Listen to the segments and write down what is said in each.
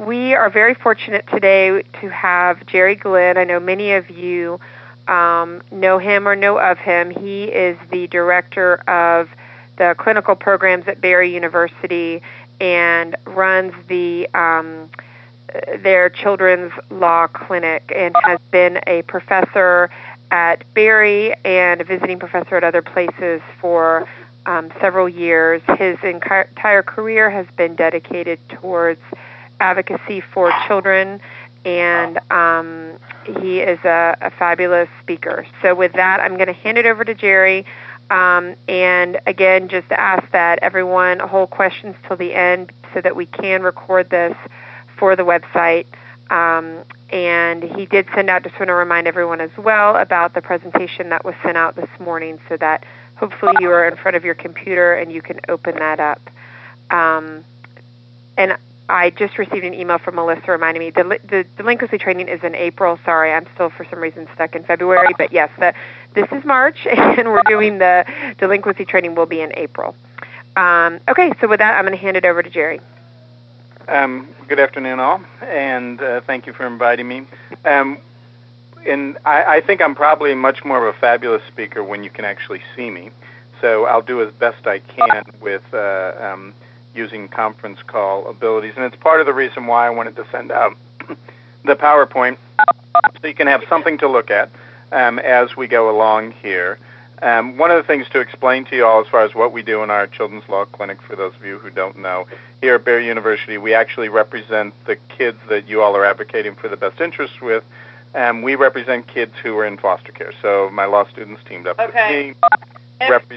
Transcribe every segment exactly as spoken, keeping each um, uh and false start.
we are very fortunate today to have Jerry Glenn. I know many of you um, know him or know of him. He is the director of the clinical programs at Barry University and runs the um, their children's law clinic and has been a professor at Barry and a visiting professor at other places for um, several years. His entire career has been dedicated towards advocacy for children, and um, he is a, a fabulous speaker. So with that, I'm going to hand it over to Jerry. Um, and again, just to ask that everyone hold questions till the end so that we can record this for the website. Um, and he did send out, just want to remind everyone as well about the presentation that was sent out this morning so that hopefully you are in front of your computer and you can open that up. Um, and I just received an email from Melissa reminding me the, the delinquency training is in April. Sorry, I'm still for some reason stuck in February. But yes, the, this is March, and we're doing the delinquency training will be in April. Um, okay, so with that, I'm going to hand it over to Jerry. Um, good afternoon, all, and uh, thank you for inviting me. Um, and I, I think I'm probably much more of a fabulous speaker when you can actually see me. So I'll do as best I can with uh, um, using conference call abilities. And it's part of the reason why I wanted to send out the PowerPoint so you can have something to look at um, as we go along here. Um, one of the things to explain to you all as far as what we do in our Children's Law Clinic, for those of you who don't know, here at Barry University, we actually represent the kids that you all are advocating for the best interest with. Um, we represent kids who are in foster care. So my law students teamed up okay. with me. If, Repre-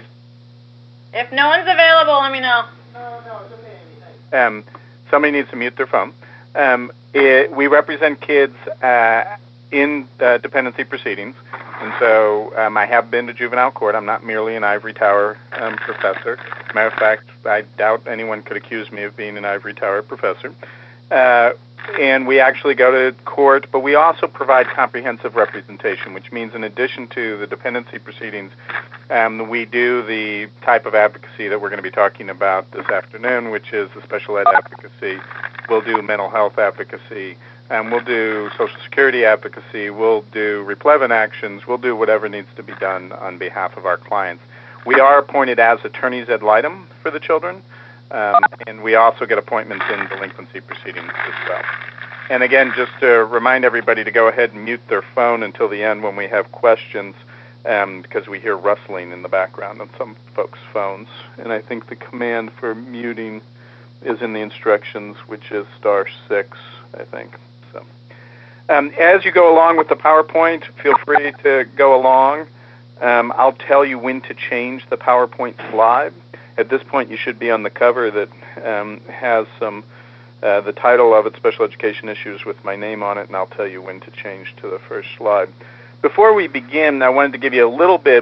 if no one's available, let me know. No, no, it's okay, Amy. Um, somebody needs to mute their phone. Um, it, we represent kids uh, in uh, dependency proceedings, and so um, I have been to juvenile court. I'm not merely an ivory tower um, professor. Matter of fact, I doubt anyone could accuse me of being an ivory tower professor. Uh, and we actually go to court, but we also provide comprehensive representation, which means in addition to the dependency proceedings, um, we do the type of advocacy that we're going to be talking about this afternoon, which is the special ed advocacy. We'll do mental health advocacy, and we'll do Social Security advocacy. We'll do replevant actions. We'll do whatever needs to be done on behalf of our clients. We are appointed as attorneys ad litem for the children. Um, and we also get appointments in delinquency proceedings as well. And again, just to remind everybody to go ahead and mute their phone until the end when we have questions, um, because we hear rustling in the background on some folks' phones. And I think the command for muting is in the instructions, which is star six, I think. So, um, as you go along with the PowerPoint, feel free to go along. Um, I'll tell you when to change the PowerPoint slide. At this point, you should be on the cover that um, has some uh, the title of it, Special Education Issues, with my name on it, and I'll tell you when to change to the first slide. Before we begin, I wanted to give you a little bit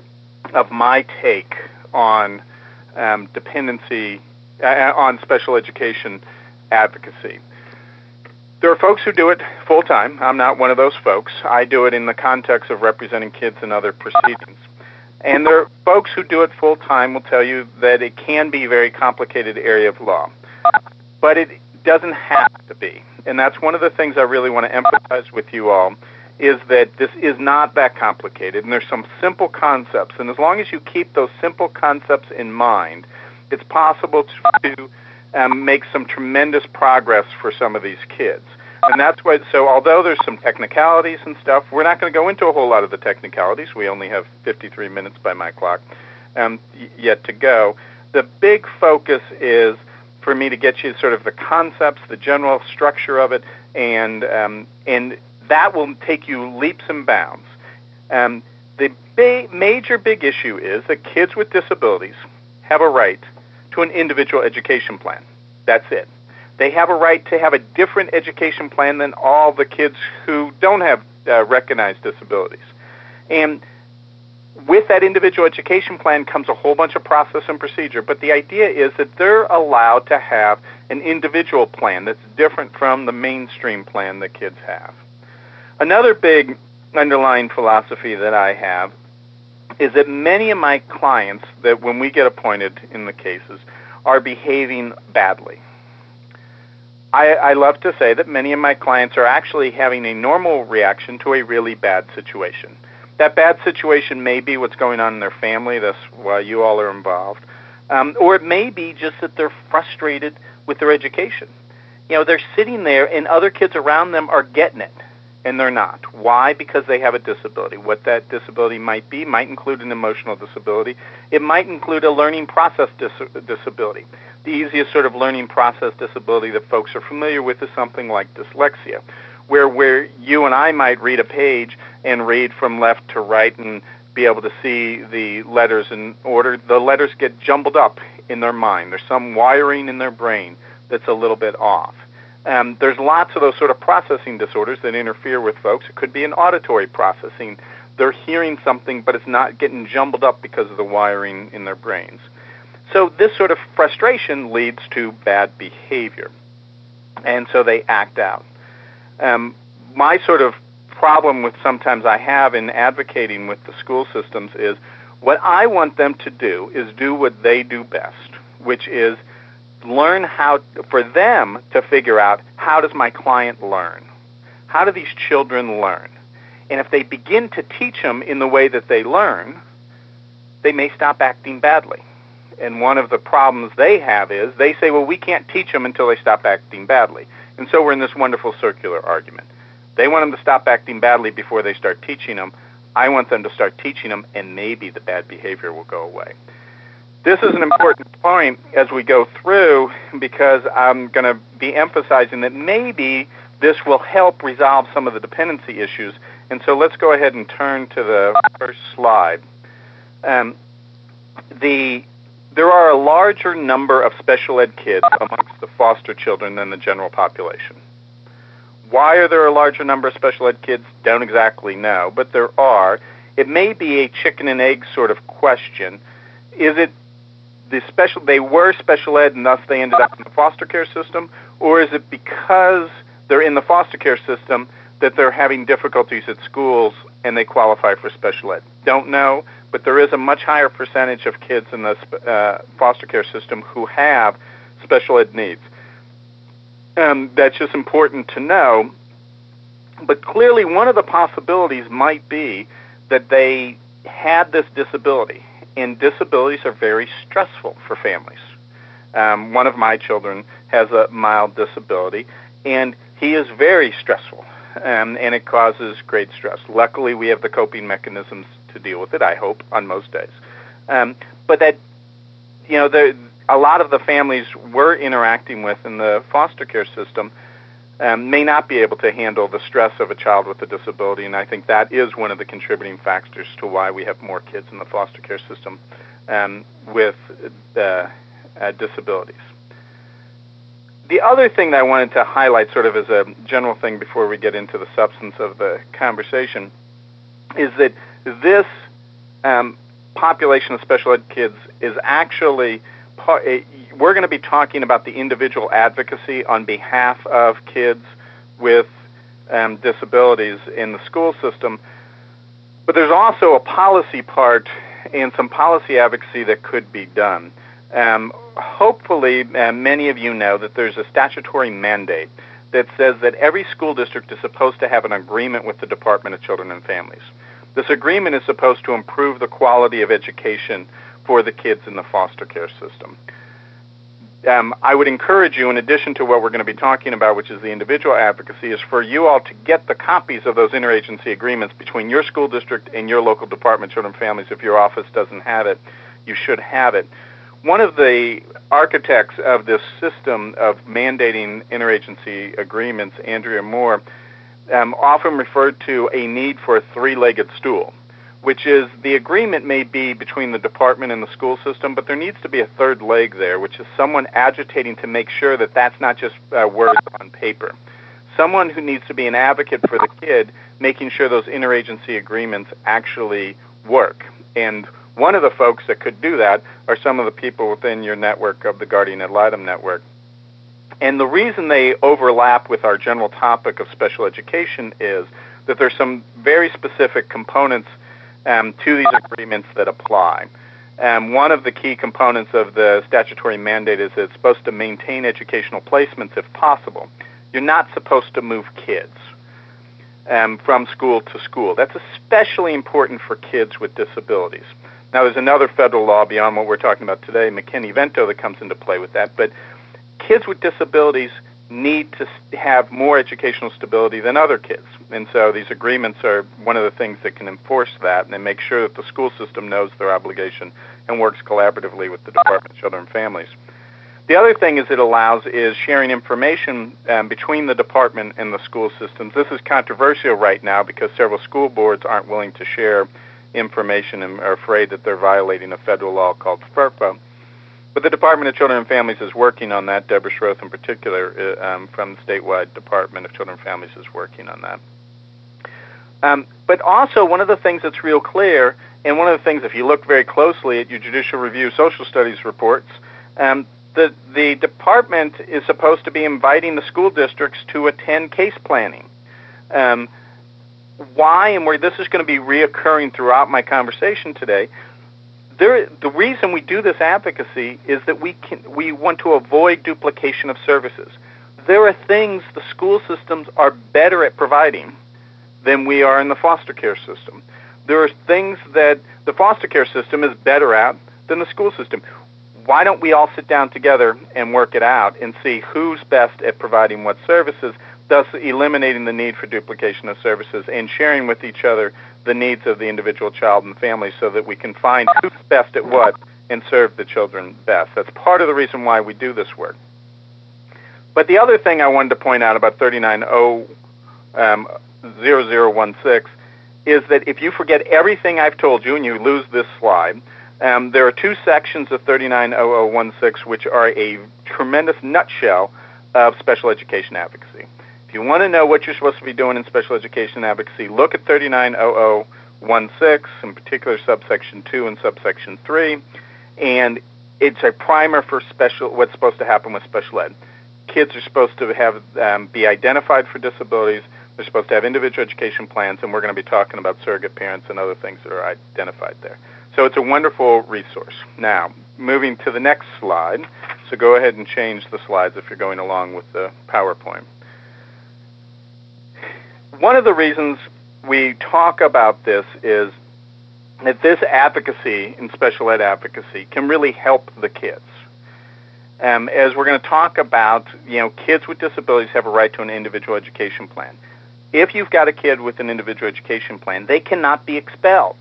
of my take on um, dependency, uh, on special education advocacy. There are folks who do it full-time. I'm not one of those folks. I do it in the context of representing kids in other proceedings. And there are folks who do it full-time will tell you that it can be a very complicated area of law. But it doesn't have to be. And that's one of the things I really want to emphasize with you all, is that this is not that complicated. And there's some simple concepts. And as long as you keep those simple concepts in mind, it's possible to um, make some tremendous progress for some of these kids. And that's why, so although there's some technicalities and stuff, we're not going to go into a whole lot of the technicalities. We only have fifty-three minutes by my clock um, yet to go. The big focus is for me to get you sort of the concepts, the general structure of it, and um, and that will take you leaps and bounds. Um, the big, major big issue is that kids with disabilities have a right to an individual education plan. That's it. They have a right to have a different education plan than all the kids who don't have uh, recognized disabilities. And with that individual education plan comes a whole bunch of process and procedure, but the idea is that they're allowed to have an individual plan that's different from the mainstream plan that kids have. Another big underlying philosophy that I have is that many of my clients that when we get appointed in the cases are behaving badly. I, I love to say that many of my clients are actually having a normal reaction to a really bad situation. That bad situation may be what's going on in their family, that's why you all are involved, um, or it may be just that they're frustrated with their education. You know, they're sitting there and other kids around them are getting it, and they're not. Why? Because they have a disability. What that disability might be might include an emotional disability. It might include a learning process dis- disability. The easiest sort of learning process disability that folks are familiar with is something like dyslexia, where where you and I might read a page and read from left to right and be able to see the letters in order. The letters get jumbled up in their mind. There's some wiring in their brain that's a little bit off. Um, there's lots of those sort of processing disorders that interfere with folks. It could be an auditory processing. They're hearing something, but it's not getting jumbled up because of the wiring in their brains. So this sort of frustration leads to bad behavior, and so they act out. Um, my sort of problem with sometimes I have in advocating with the school systems is what I want them to do is do what they do best, which is learn how, for them to figure out, how does my client learn? How do these children learn? And if they begin to teach them in the way that they learn, they may stop acting badly. And one of the problems they have is they say, well, we can't teach them until they stop acting badly. And so we're in this wonderful circular argument. They want them to stop acting badly before they start teaching them. I want them to start teaching them, and maybe the bad behavior will go away. This is an important point as we go through, because I'm going to be emphasizing that maybe this will help resolve some of the dependency issues. And so let's go ahead and turn to the first slide. Um, the There are a larger number of special ed kids amongst the foster children than the general population. Why are there a larger number of special ed kids? Don't exactly know, but there are. It may be a chicken and egg sort of question. Is it the special, they were special ed and thus they ended up in the foster care system, or is it because they're in the foster care system that they're having difficulties at schools and they qualify for special ed? Don't know, but there is a much higher percentage of kids in the uh, foster care system who have special ed needs. Um, that's just important to know. But clearly one of the possibilities might be that they had this disability, and disabilities are very stressful for families. Um, one of my children has a mild disability, and he is very stressful, um, and it causes great stress. Luckily, we have the coping mechanisms to deal with it, I hope, on most days. Um, but that, you know, the, a lot of the families we're interacting with in the foster care system um, may not be able to handle the stress of a child with a disability, and I think that is one of the contributing factors to why we have more kids in the foster care system um, with uh, uh, disabilities. The other thing that I wanted to highlight sort of as a general thing before we get into the substance of the conversation is that this um, population of special ed kids is actually, we're going to be talking about the individual advocacy on behalf of kids with um, disabilities in the school system, but there's also a policy part and some policy advocacy that could be done. Um, hopefully, uh, many of you know that there's a statutory mandate that says that every school district is supposed to have an agreement with the Department of Children and Families. This agreement is supposed to improve the quality of education for the kids in the foster care system. Um, I would encourage you, in addition to what we're going to be talking about, which is the individual advocacy, is for you all to get the copies of those interagency agreements between your school district and your local Department of Children and Families. If your office doesn't have it, you should have it. One of the architects of this system of mandating interagency agreements, Andrea Moore, um, often referred to a need for a three-legged stool, which is the agreement may be between the department and the school system, but there needs to be a third leg there, which is someone agitating to make sure that that's not just uh, words on paper. Someone who needs to be an advocate for the kid, making sure those interagency agreements actually work. And one of the folks that could do that are some of the people within your network of the Guardian Ad Litem network. And the reason they overlap with our general topic of special education is that there's some very specific components um, to these agreements that apply. Um, one of the key components of the statutory mandate is that it's supposed to maintain educational placements if possible. You're not supposed to move kids um, from school to school. That's especially important for kids with disabilities. Now, there's another federal law beyond what we're talking about today, McKinney-Vento, that comes into play with that, but kids with disabilities need to have more educational stability than other kids. And so these agreements are one of the things that can enforce that and make sure that the school system knows their obligation and works collaboratively with the Department of Children and Families. The other thing is it allows is sharing information um, between the department and the school systems. This is controversial right now because several school boards aren't willing to share information and are afraid that they're violating a federal law called FERPA. But the Department of Children and Families is working on that. Deborah Schroth, in particular, uh, um, from the statewide Department of Children and Families, is working on that. Um, but also, one of the things that's real clear, and one of the things, if you look very closely at your Judicial Review Social Studies reports, um, the, the department is supposed to be inviting the school districts to attend case planning. Um, why and where this is going to be reoccurring throughout my conversation today, There, the reason we do this advocacy is that we can, we want to avoid duplication of services. There are things the school systems are better at providing than we are in the foster care system. There are things that the foster care system is better at than the school system. Why don't we all sit down together and work it out and see who's best at providing what services, thus eliminating the need for duplication of services and sharing with each other the needs of the individual child and family so that we can find who's best at what and serve the children best. That's part of the reason why we do this work. But the other thing I wanted to point out about thirty-nine oh zero zero one six is that if you forget everything I've told you and you lose this slide, um, there are two sections of thirty-nine oh oh one six which are a tremendous nutshell of special education advocacy. If you want to know what you're supposed to be doing in special education advocacy, look at thirty-nine oh oh one six, in particular subsection two and subsection three, and it's a primer for special what's supposed to happen with special ed. Kids are supposed to have um, be identified for disabilities. They're supposed to have individual education plans, and we're going to be talking about surrogate parents and other things that are identified there. So it's a wonderful resource. Now, moving to the next slide. So go ahead and change the slides if you're going along with the PowerPoint. One of the reasons we talk about this is that this advocacy in special ed advocacy can really help the kids. Um, as we're going to talk about, you know, kids with disabilities have a right to an individual education plan. If you've got a kid with an individual education plan, they cannot be expelled.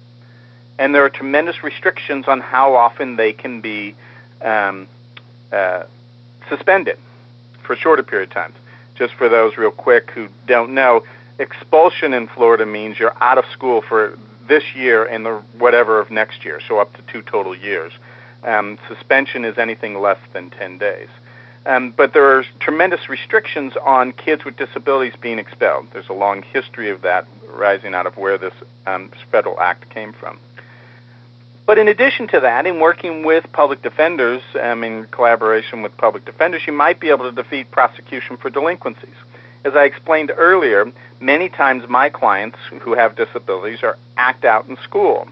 And there are tremendous restrictions on how often they can be um, uh, suspended for a shorter period of time. Just for those real quick who don't know, expulsion in Florida means you're out of school for this year and the whatever of next year, so up to two total years. Um, suspension is anything less than ten days. Um, but there are tremendous restrictions on kids with disabilities being expelled. There's a long history of that rising out of where this um, federal act came from. But in addition to that, in working with public defenders, um, in collaboration with public defenders, you might be able to defeat prosecution for delinquencies. As I explained earlier, many times my clients who have disabilities are act out in school.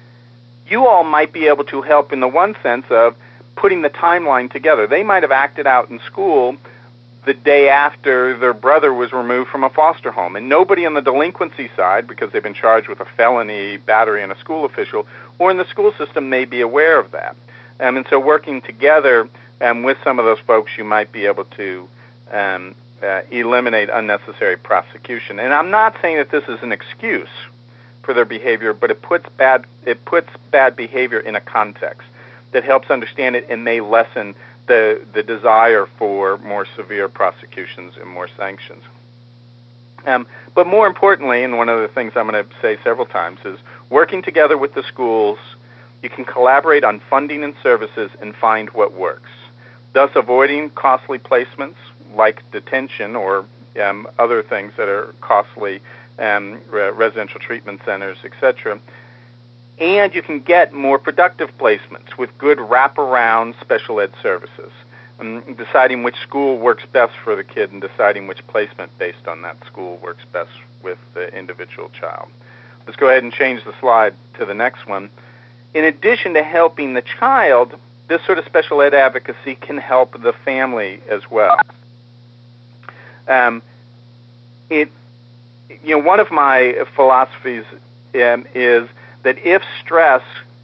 You all might be able to help in the one sense of putting the timeline together. They might have acted out in school the day after their brother was removed from a foster home, and nobody on the delinquency side, because they've been charged with a felony, battery, and a school official, or in the school system may be aware of that. Um, and so working together um, with some of those folks, you might be able to um, uh, eliminate unnecessary prosecution. And I'm not saying that this is an excuse for their behavior, but it puts bad it puts bad behavior in a context that helps understand it and may lessen the the desire for more severe prosecutions and more sanctions. Um, but more importantly, and one of the things I'm going to say several times, is working together with the schools, you can collaborate on funding and services and find what works, thus avoiding costly placements like detention or um, other things that are costly, um, re- residential treatment centers, et cetera. And you can get more productive placements with good wraparound special ed services, um, deciding which school works best for the kid and deciding which placement based on that school works best with the individual child. Let's go ahead and change the slide to the next one. in addition to helping the child, this sort of special ed advocacy can help the family as well. Um, it, you know, one of my philosophies um, is that if stress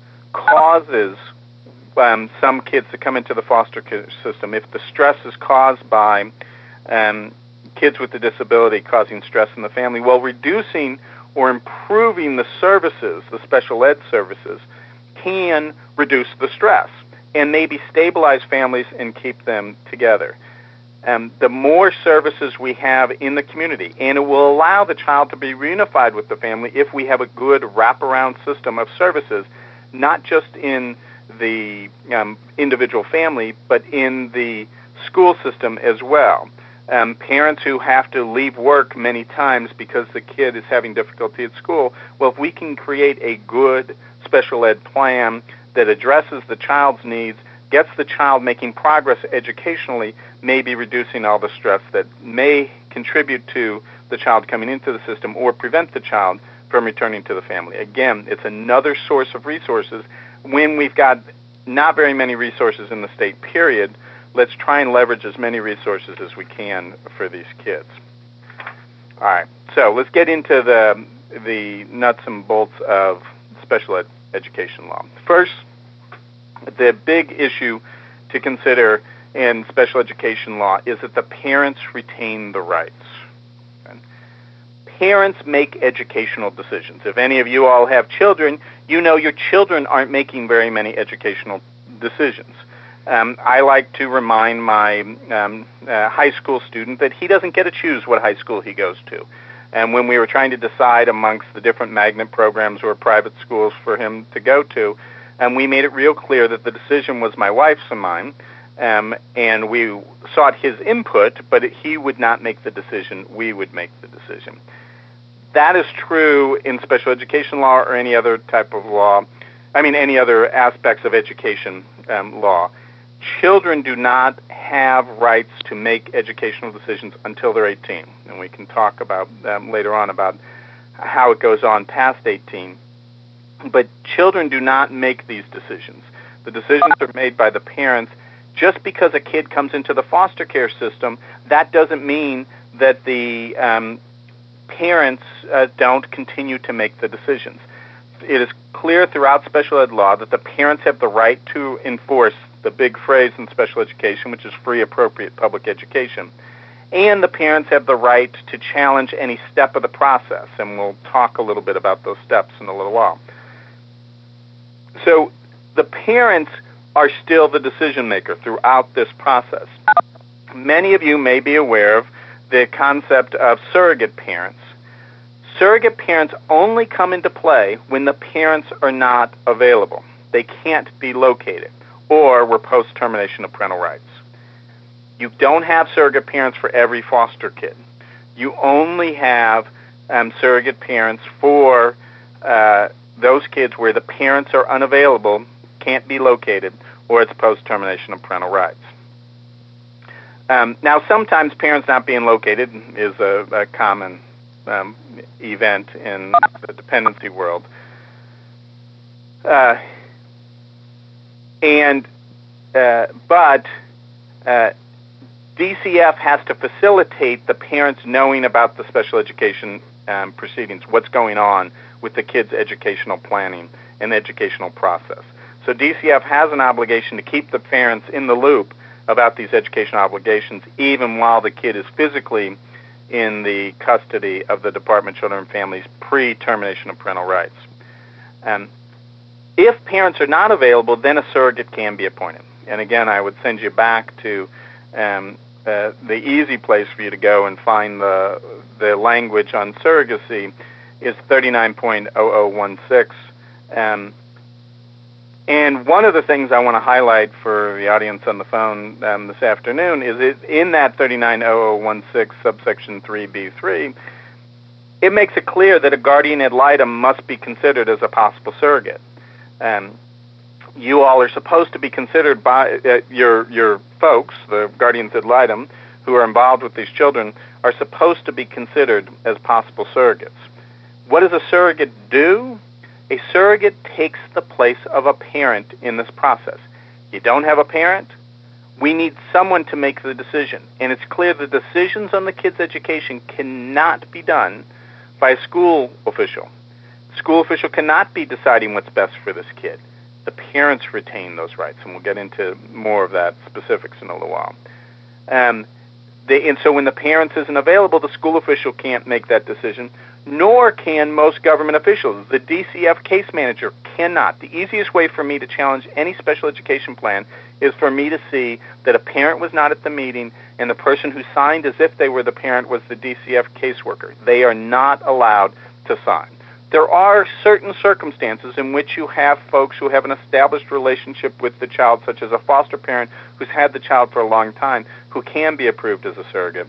causes um, some kids to come into the foster care system, if the stress is caused by um, kids with a disability causing stress in the family, well, reducing or improving the services, the special ed services, can reduce the stress and maybe stabilize families and keep them together. Um, the more services we have in the community, and it will allow the child to be reunified with the family if we have a good wraparound system of services, not just in the um, individual family, but in the school system as well. Um, parents who have to leave work many times because the kid is having difficulty at school, well, if we can create a good special ed plan that addresses the child's needs, gets the child making progress educationally, maybe reducing all the stress that may contribute to the child coming into the system or prevent the child from returning to the family. Again, it's another source of resources. When we've got not very many resources in the state, period, let's try and leverage as many resources as we can for these kids. All right, so let's get into the, the nuts and bolts of special ed education law. First, the big issue to consider in special education law is that the parents retain the rights. And parents make educational decisions. If any of you all have children, you know your children aren't making very many educational decisions. Um, I like to remind my um, uh, high school student that he doesn't get to choose what high school he goes to. And when we were trying to decide amongst the different magnet programs or private schools for him to go to, and we made it real clear that the decision was my wife's and mine, um, and we sought his input, but he would not make the decision. We would make the decision. That is true in special education law or any other type of law, I mean any other aspects of education um, law. Children do not have rights to make educational decisions until they're eighteen, and we can talk about um, later on about how it goes on past eighteen. But children do not make these decisions. The decisions are made by the parents. Just because a kid comes into the foster care system, that doesn't mean that the um, parents uh, don't continue to make the decisions. It is clear throughout special ed law that the parents have the right to enforce the big phrase in special education, which is free, appropriate public education. And the parents have the right to challenge any step of the process, and we'll talk a little bit about those steps in a little while. So the parents are still the decision maker throughout this process. Many of you may be aware of the concept of surrogate parents. Surrogate parents only come into play when the parents are not available. They can't be located, or we're post-termination of parental rights. You don't have surrogate parents for every foster kid. You only have um, surrogate parents for uh, those kids where the parents are unavailable, can't be located, or it's post-termination of parental rights. Um, now, sometimes parents not being located is a, a common um, event in the dependency world. Uh, and uh, but uh, D C F has to facilitate the parents knowing about the special education um, proceedings, what's going on with the kids' educational planning and the educational process. So D C F has an obligation to keep the parents in the loop about these educational obligations, even while the kid is physically in the custody of the Department of Children and Families pre-termination of parental rights. Um, if parents are not available, then a surrogate can be appointed. And again, I would send you back to um, uh, the easy place for you to go and find the the language on surrogacy is thirty-nine point oh oh one six. Um, and one of the things I want to highlight for the audience on the phone um, this afternoon is it, in that thirty-nine point oh oh one six subsection three B three, it makes it clear that a guardian ad litem must be considered as a possible surrogate. Um, you all are supposed to be considered by uh, your your folks, the guardians ad litem, who are involved with these children, are supposed to be considered as possible surrogates. What does a surrogate do? A surrogate takes the place of a parent in this process. You don't have a parent, we need someone to make the decision. And it's clear the decisions on the kid's education cannot be done by a school official. The school official cannot be deciding what's best for this kid. The parents retain those rights, and we'll get into more of that specifics in a little while. Um, they, and so when the parents isn't available, the school official can't make that decision, nor can most government officials. The D C F case manager cannot. The easiest way for me to challenge any special education plan is for me to see that a parent was not at the meeting and the person who signed as if they were the parent was the D C F caseworker. They are not allowed to sign. There are certain circumstances in which you have folks who have an established relationship with the child, such as a foster parent who's had the child for a long time, who can be approved as a surrogate.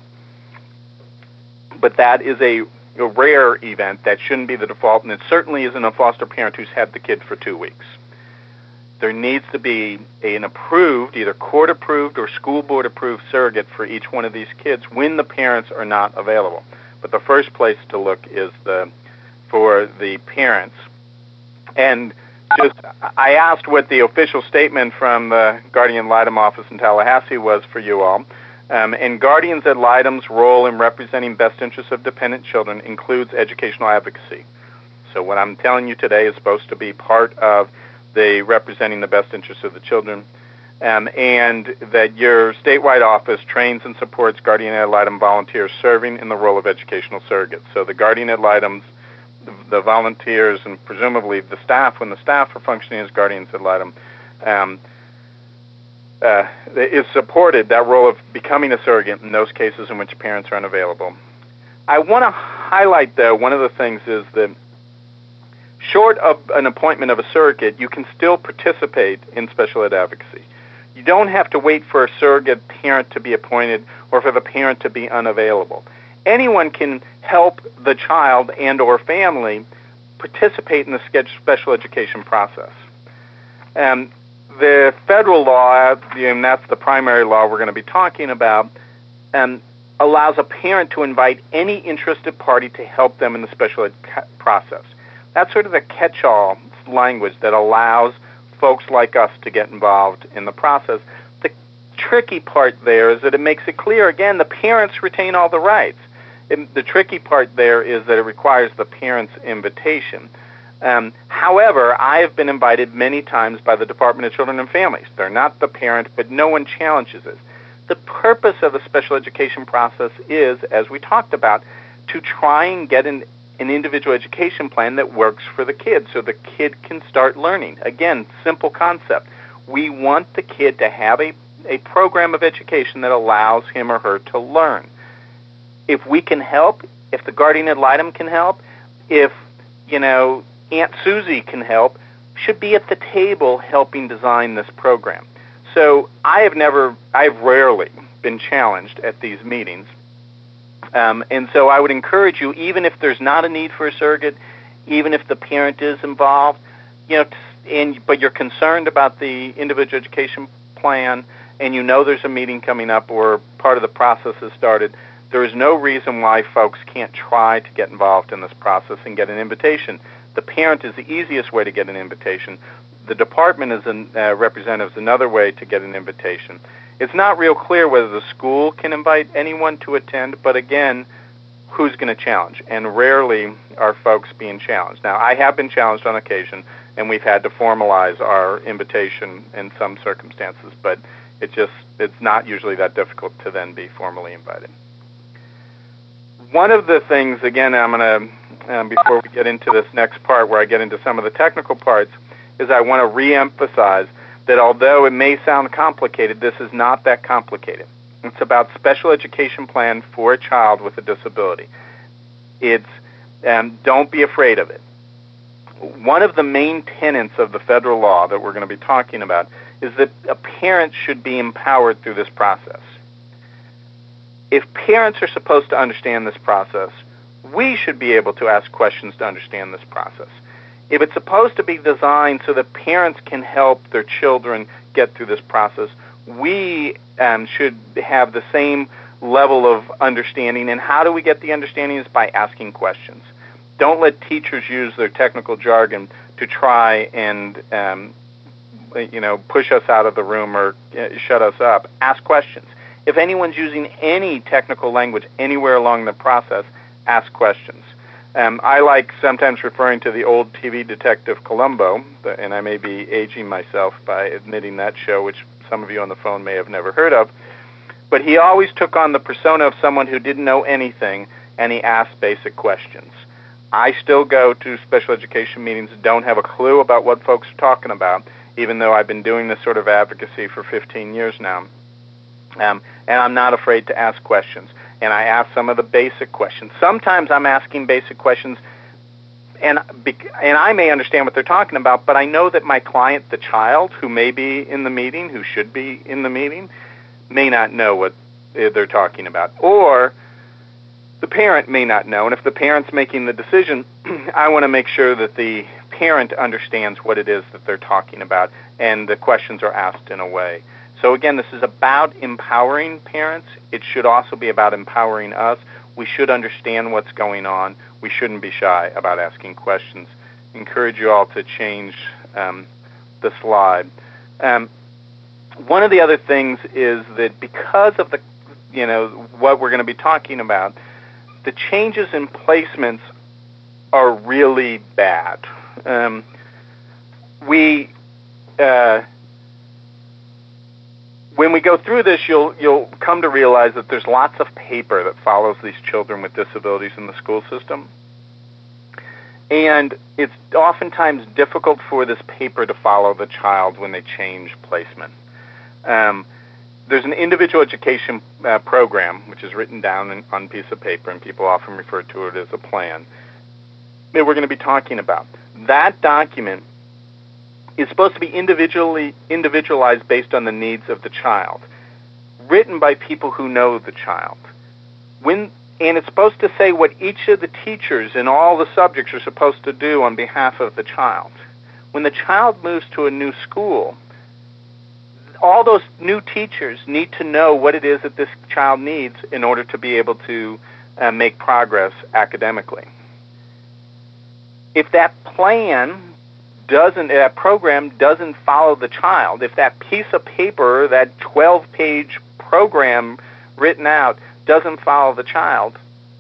But that is a, a rare event. That shouldn't be the default, and it certainly isn't a foster parent who's had the kid for two weeks. There needs to be an approved, either court-approved or school board-approved surrogate for each one of these kids when the parents are not available. But the first place to look is the for the parents. And just, I asked what the official statement from the Guardian ad litem office in Tallahassee was for you all. Um, and Guardians ad litem's role in representing best interests of dependent children includes educational advocacy. So what I'm telling you today is supposed to be part of the representing the best interests of the children. Um, and that your statewide office trains and supports Guardian ad litem volunteers serving in the role of educational surrogates. So the Guardian ad litem's the volunteers and presumably the staff, when the staff are functioning as guardians ad litem, um, uh, is supported that role of becoming a surrogate in those cases in which parents are unavailable. I want to highlight, though, one of the things is that short of an appointment of a surrogate, you can still participate in special ed advocacy. You don't have to wait for a surrogate parent to be appointed or for the parent to be unavailable. Anyone can help the child and or family participate in the special education process. Um, the federal law, and that's the primary law we're going to be talking about, um, allows a parent to invite any interested party to help them in the special ed process. That's sort of the catch-all language that allows folks like us to get involved in the process. The tricky part there is that it makes it clear, again, the parents retain all the rights. It, the tricky part there is that it requires the parent's invitation. Um, however, I have been invited many times by the Department of Children and Families. They're not the parent, but no one challenges it. The purpose of the special education process is, as we talked about, to try and get an, an individual education plan that works for the kid so the kid can start learning. Again, simple concept. We want the kid to have a, a program of education that allows him or her to learn. If we can help, if the guardian ad litem can help, if, you know, Aunt Susie can help, should be at the table helping design this program. So I have never, I've rarely been challenged at these meetings. Um, and so I would encourage you, even if there's not a need for a surrogate, even if the parent is involved, you know, and but you're concerned about the individual education plan and you know there's a meeting coming up or part of the process has started, there is no reason why folks can't try to get involved in this process and get an invitation. The parent is the easiest way to get an invitation. The department as a uh, representative is another way to get an invitation. It's not real clear whether the school can invite anyone to attend, but again, who's going to challenge? And rarely are folks being challenged. Now, I have been challenged on occasion, and we've had to formalize our invitation in some circumstances, but it just it's not usually that difficult to then be formally invited. One of the things, again, I'm going to, um, before we get into this next part where I get into some of the technical parts, is I want to reemphasize that although it may sound complicated, this is not that complicated. It's about special education plan for a child with a disability. It's, um, don't be afraid of it. One of the main tenets of the federal law that we're going to be talking about is that a parent should be empowered through this process. If parents are supposed to understand this process, we should be able to ask questions to understand this process. If it's supposed to be designed so that parents can help their children get through this process, we um, should have the same level of understanding. And how do we get the understanding? Is by asking questions. don't let teachers use their technical jargon to try and um, you know, push us out of the room or uh, shut us up. Ask questions. If anyone's using any technical language anywhere along the process, ask questions. Um, I like sometimes referring to the old T V detective Columbo, and I may be aging myself by admitting that show, which some of you on the phone may have never heard of. But he always took on the persona of someone who didn't know anything, and he asked basic questions. I still go to special education meetings and don't have a clue about what folks are talking about, even though I've been doing this sort of advocacy for fifteen years now. Um, and I'm not afraid to ask questions. And I ask some of the basic questions. Sometimes I'm asking basic questions, and and I may understand what they're talking about, but I know that my client, the child, who may be in the meeting, who should be in the meeting, may not know what they're talking about. Or the parent may not know, and if the parent's making the decision, I want to make sure that the parent understands what it is that they're talking about, and the questions are asked in a way. So again, this is about empowering parents. It should also be about empowering us. We should understand what's going on. We shouldn't be shy about asking questions. Encourage you all to change um, the slide. Um, one of the other things is that because of the, you know, what we're going to be talking about, the changes in placements are really bad. Um, we, uh, when we go through this, you'll you'll come to realize that there's lots of paper that follows these children with disabilities in the school system, and it's oftentimes difficult for this paper to follow the child when they change placement. Um, There's an individual education uh, program, which is written down in, on a piece of paper, and people often refer to it as a plan, that we're going to be talking about. That document is supposed to be individually individualized based on the needs of the child, written by people who know the child. When and it's supposed to say what each of the teachers in all the subjects are supposed to do on behalf of the child. When the child moves to a new school, all those new teachers need to know what it is that this child needs in order to be able to uh, make progress academically. If that plan doesn't, that program doesn't follow the child, if that piece of paper, that twelve-page program written out, doesn't follow the child,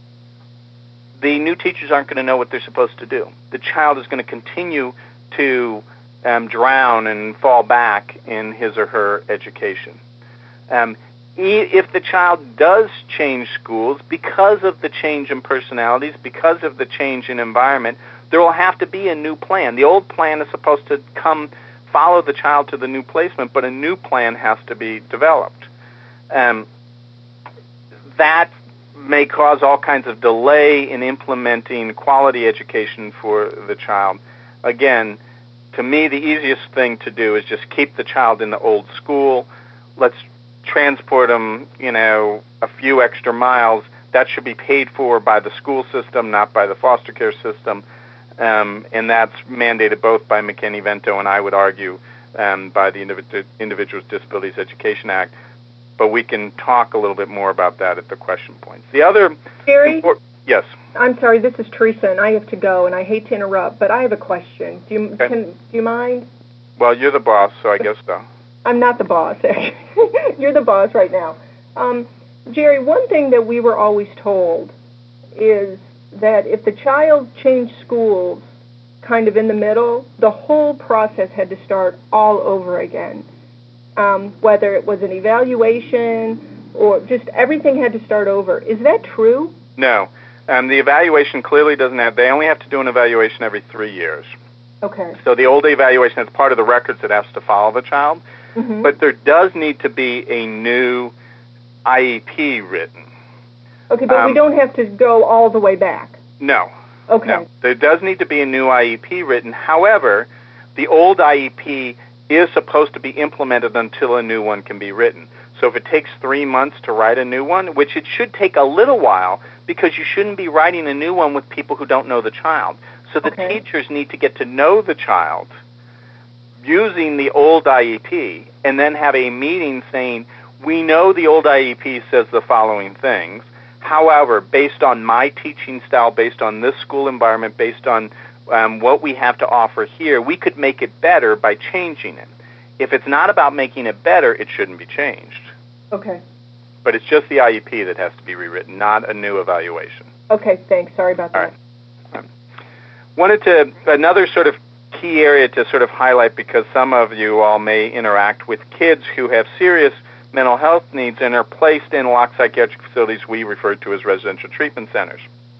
the new teachers aren't going to know what they're supposed to do. The child is going to continue to Um, drown and fall back in his or her education. Um, if the child does change schools because of the change in personalities, because of the change in environment, there will have to be a new plan. The old plan is supposed to come follow the child to the new placement, but a new plan has to be developed. Um, that may cause all kinds of delay in implementing quality education for the child. Again, to me, the easiest thing to do is just keep the child in the old school. Let's transport them, you know, a few extra miles. That should be paid for by the school system, not by the foster care system. Um, and that's mandated both by McKinney-Vento and, I would argue, um, by the Individ- Individuals with Disabilities Education Act. But we can talk a little bit more about that at the question points. The other... Gary? Import- yes. I'm sorry, this is Teresa, and I have to go, and I hate to interrupt, but I have a question. Do you Okay. can, do you mind? Well, you're the boss, so I guess so. I'm not the boss, actually. You're the boss right now. Um, Jerry, one thing that we were always told is that if the child changed schools kind of in the middle, the whole process had to start all over again, um, whether it was an evaluation or just everything had to start over. Is that true? No. Um, the evaluation clearly doesn't have, they only have to do an evaluation every three years. Okay. So the old evaluation is part of the records that has to follow the child, Mm-hmm. but there does need to be a new I E P written. Okay, but um, we don't have to go all the way back. No. Okay. No. There does need to be a new I E P written. However, the old I E P is supposed to be implemented until a new one can be written. So if it takes three months to write a new one, which it should take a little while, because you shouldn't be writing a new one with people who don't know the child. So the Okay. teachers need to get to know the child using the old I E P, and then have a meeting saying, we know the old I E P says the following things. However, based on my teaching style, based on this school environment, based on um, what we have to offer here, we could make it better by changing it. If it's not about making it better, it shouldn't be changed. Okay. But it's just the I E P that has to be rewritten, not a new evaluation. Okay, thanks. Sorry about that. All right. Um, wanted to, another sort of key area to sort of highlight, because some of you all may interact with kids who have serious mental health needs and are placed in locked psychiatric facilities we refer to as residential treatment centers.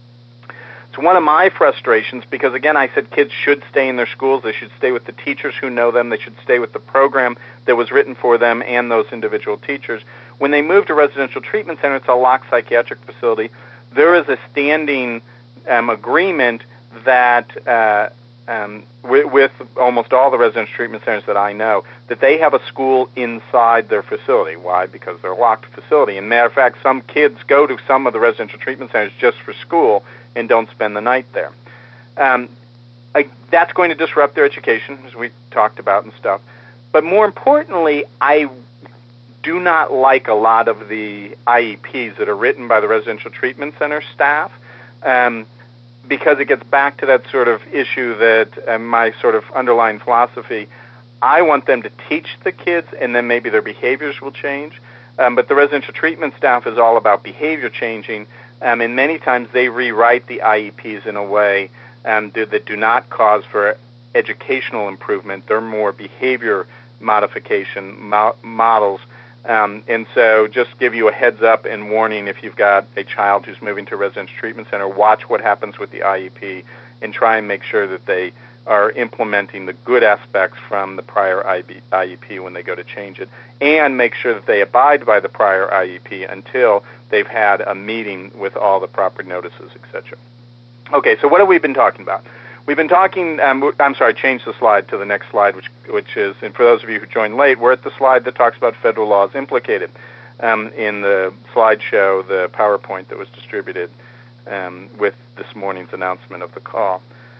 It's one of my frustrations because, again, I said kids should stay in their schools. They should stay with the teachers who know them. They should stay with the program that was written for them and those individual teachers. When they move to residential treatment center, it's a locked psychiatric facility. There is a standing um, agreement that uh, um, with, with almost all the residential treatment centers that I know, that they have a school inside their facility. Why? Because they're a locked facility. And matter of fact, some kids go to some of the residential treatment centers just for school and don't spend the night there. Um, I, that's going to disrupt their education, as we talked about and stuff. But more importantly, I do not like a lot of the I E Ps that are written by the residential treatment center staff, um, because it gets back to that sort of issue that uh, my sort of underlying philosophy. I want them to teach the kids, and then maybe their behaviors will change. Um, but the residential treatment staff is all about behavior changing, um, and many times they rewrite the I E Ps in a way um, do, that do not cause for educational improvement. They're more behavior modification mo- models. Um, and so just give you a heads up and warning if you've got a child who's moving to a residential treatment center, watch what happens with the I E P and try and make sure that they are implementing the good aspects from the prior I E P when they go to change it, and make sure that they abide by the prior I E P until they've had a meeting with all the proper notices, et cetera. Okay, so what have we been talking about? We've been talking, um, I'm sorry, change the slide to the next slide, which which is, and for those of you who joined late, we're at the slide that talks about federal laws implicated um, in the slideshow, the PowerPoint that was distributed um, with this morning's announcement of the call.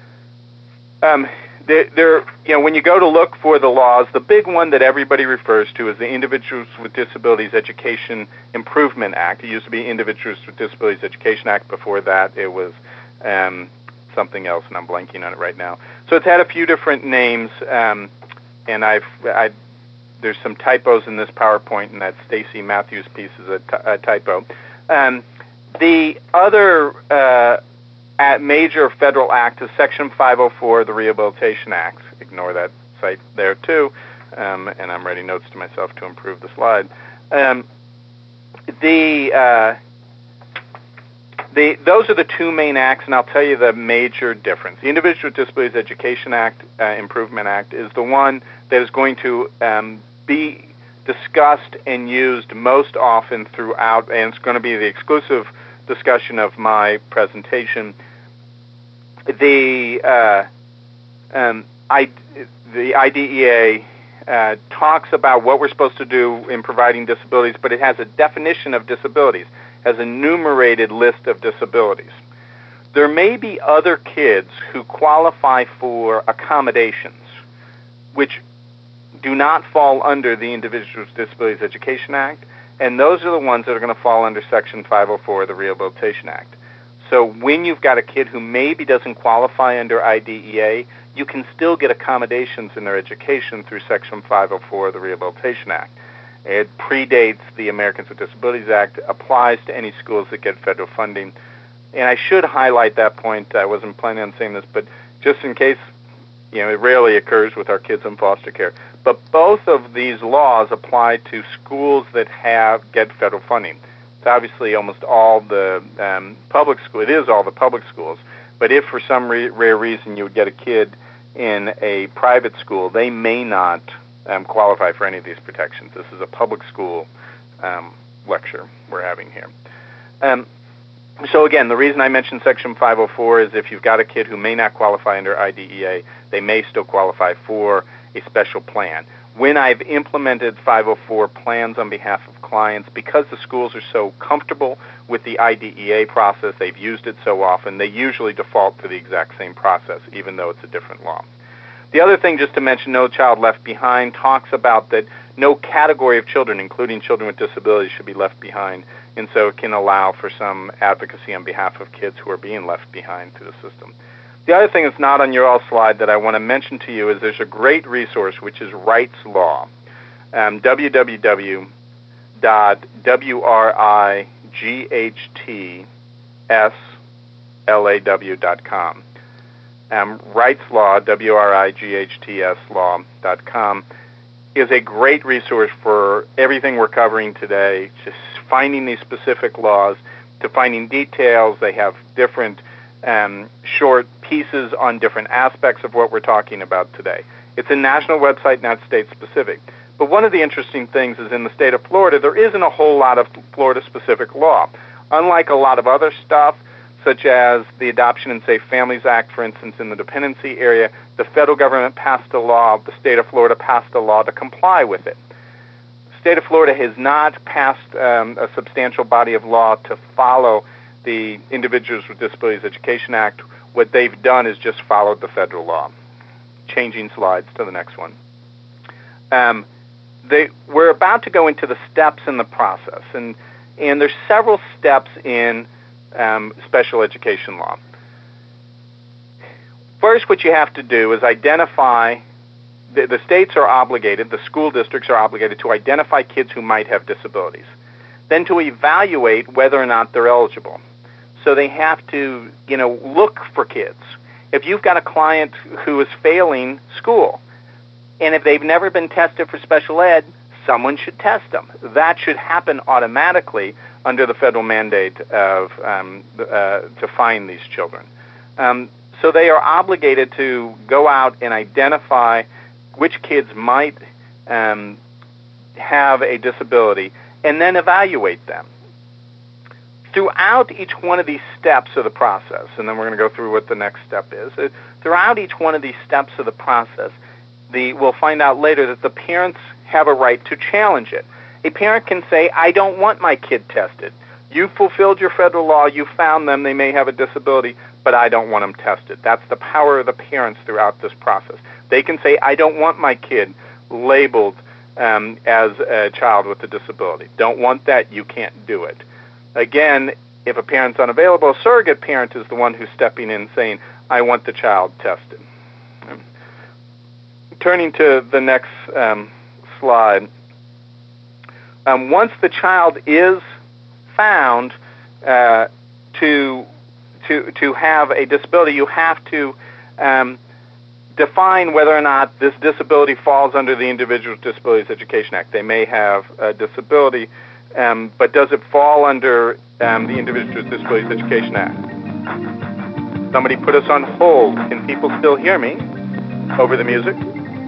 Um, there, there, you know, when you go to look for the laws, the big one that everybody refers to is the Individuals with Disabilities Education Improvement Act. It used to be Individuals with Disabilities Education Act. Before that, it was um, something else, and I'm blanking on it right now. So it's had a few different names, um, and I've, I, there's some typos in this PowerPoint, and that Stacy Matthews piece is a, t- a typo. Um, the other uh, At major federal act is Section five oh four of the Rehabilitation Act. Ignore that site there, too, um, and I'm writing notes to myself to improve the slide. Um, the, uh, the Those are the two main acts, and I'll tell you the major difference. The Individuals with Disabilities Education Act, uh, Improvement Act, is the one that is going to um, be discussed and used most often throughout, and it's going to be the exclusive discussion of my presentation. The uh, um, I, the I D E A uh, talks about what we're supposed to do in providing disabilities, but it has a definition of disabilities, has a enumerated list of disabilities. There may be other kids who qualify for accommodations, which do not fall under the Individuals with Disabilities Education Act, and those are the ones that are going to fall under Section five oh four of the Rehabilitation Act. So when you've got a kid who maybe doesn't qualify under I D E A, you can still get accommodations in their education through Section five oh four of the Rehabilitation Act. It predates the Americans with Disabilities Act, applies to any schools that get federal funding. And I should highlight that point. I wasn't planning on saying this, but just in case, you know, it rarely occurs with our kids in foster care. But both of these laws apply to schools that have get federal funding. It's obviously almost all the um, public school. It is all the public schools. But if for some re- rare reason you would get a kid in a private school, they may not um, qualify for any of these protections. This is a public school um, lecture we're having here. Um, So again, the reason I mentioned Section five oh four is if you've got a kid who may not qualify under I D E A, they may still qualify for a special plan. When I've implemented five oh four plans on behalf of clients, because the schools are so comfortable with the I D E A process, they've used it so often, they usually default to the exact same process, even though it's a different law. The other thing, just to mention, No Child Left Behind talks about that no category of children, including children with disabilities, should be left behind. And so it can allow for some advocacy on behalf of kids who are being left behind through the system. The other thing that's not on your all slide that I want to mention to you is there's a great resource, which is Rights Law, um, w w w dot wrightslaw dot com. Um, Rights Law, W R I G H T S law dot com, is a great resource for everything we're covering today, just finding these specific laws, to finding details. They have different um, short pieces on different aspects of what we're talking about today. It's a national website, not state-specific. But one of the interesting things is in the state of Florida, there isn't a whole lot of Florida-specific law. Unlike a lot of other stuff, such as the Adoption and Safe Families Act, for instance, in the dependency area, the federal government passed a law, the state of Florida passed a law to comply with it. The state of Florida has not passed um, a substantial body of law to follow the Individuals with Disabilities Education Act. What they've done is just followed the federal law. Changing slides to the next one. Um, they, we're about to go into the steps in the process, and, and there's several steps in Um, special education law. First, what you have to do is identify, the, the states are obligated, the school districts are obligated to identify kids who might have disabilities, then to evaluate whether or not they're eligible. So they have to, you know, look for kids. If you've got a client who is failing school, and if they've never been tested for special ed, someone should test them. That should happen automatically under the federal mandate of um, uh, to find these children. Um, so they are obligated to go out and identify which kids might um, have a disability and then evaluate them. Throughout each one of these steps of the process, and then we're going to go through what the next step is, uh, throughout each one of these steps of the process, the, we'll find out later that the parents have a right to challenge it. A parent can say, I don't want my kid tested. You fulfilled your federal law, you found them, they may have a disability, but I don't want them tested. That's the power of the parents throughout this process. They can say, I don't want my kid labeled um, as a child with a disability. Don't want that, you can't do it. Again, if a parent's unavailable, a surrogate parent is the one who's stepping in saying, I want the child tested. Um, turning to the next um, slide. Um, once the child is found uh, to to to have a disability, you have to um, define whether or not this disability falls under the Individuals with Disabilities Education Act. They may have a disability, um, but does it fall under um, the Individuals with Disabilities Education Act? Somebody put us on hold. Can people still hear me over the music?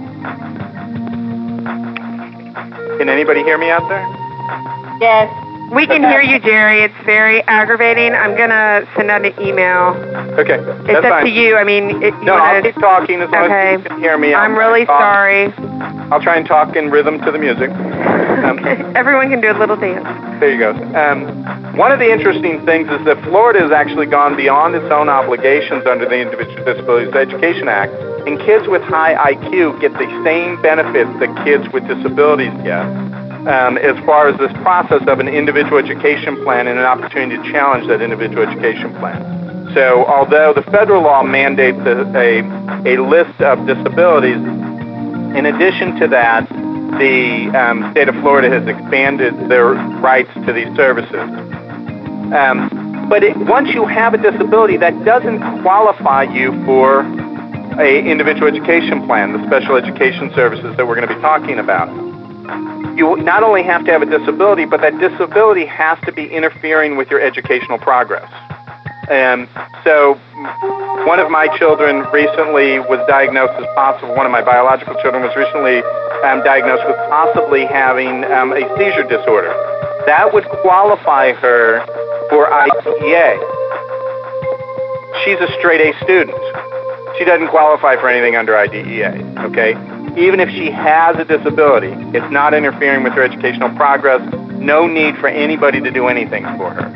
Can anybody hear me out there? Yes. We can hear you, Jerry. It's very aggravating. I'm going to send out an email. Okay, It's that's up fine. to you. I mean, it, you No, wanna, I'll keep talking as long okay. as you can hear me. I'm I'll really talk. sorry. I'll try and talk in rhythm to the music. Um, Okay. Everyone can do a little dance. There you go. Um, one of the interesting things is that Florida has actually gone beyond its own obligations under the Individuals with Disabilities Education Act, and kids with high I Q get the same benefits that kids with disabilities get. Um, as far as this process of an individual education plan and an opportunity to challenge that individual education plan. So although the federal law mandates a, a, a list of disabilities, in addition to that, the um, state of Florida has expanded their rights to these services. Um, but it, once you have a disability, that doesn't qualify you for an individual education plan, the special education services that we're going to be talking about. You not only have to have a disability, but that disability has to be interfering with your educational progress. And so one of my children recently was diagnosed as possible, one of my biological children was recently um, diagnosed with possibly having um, a seizure disorder. That would qualify her for I D E A. She's a straight A student. She doesn't qualify for anything under I D E A, okay? Even if she has a disability, it's not interfering with her educational progress. No need for anybody to do anything for her.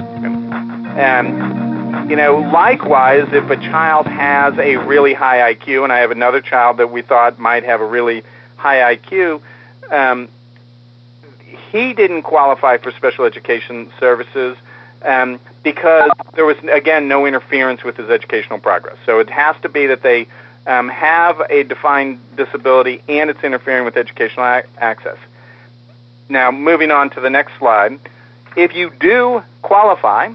And, you know, likewise, if a child has a really high I Q, and I have another child that we thought might have a really high I Q, um, he didn't qualify for special education services um, because there was, again, no interference with his educational progress. So it has to be that they um, have a defined disability and it's interfering with educational a- access. Now, moving on to the next slide. If you do qualify,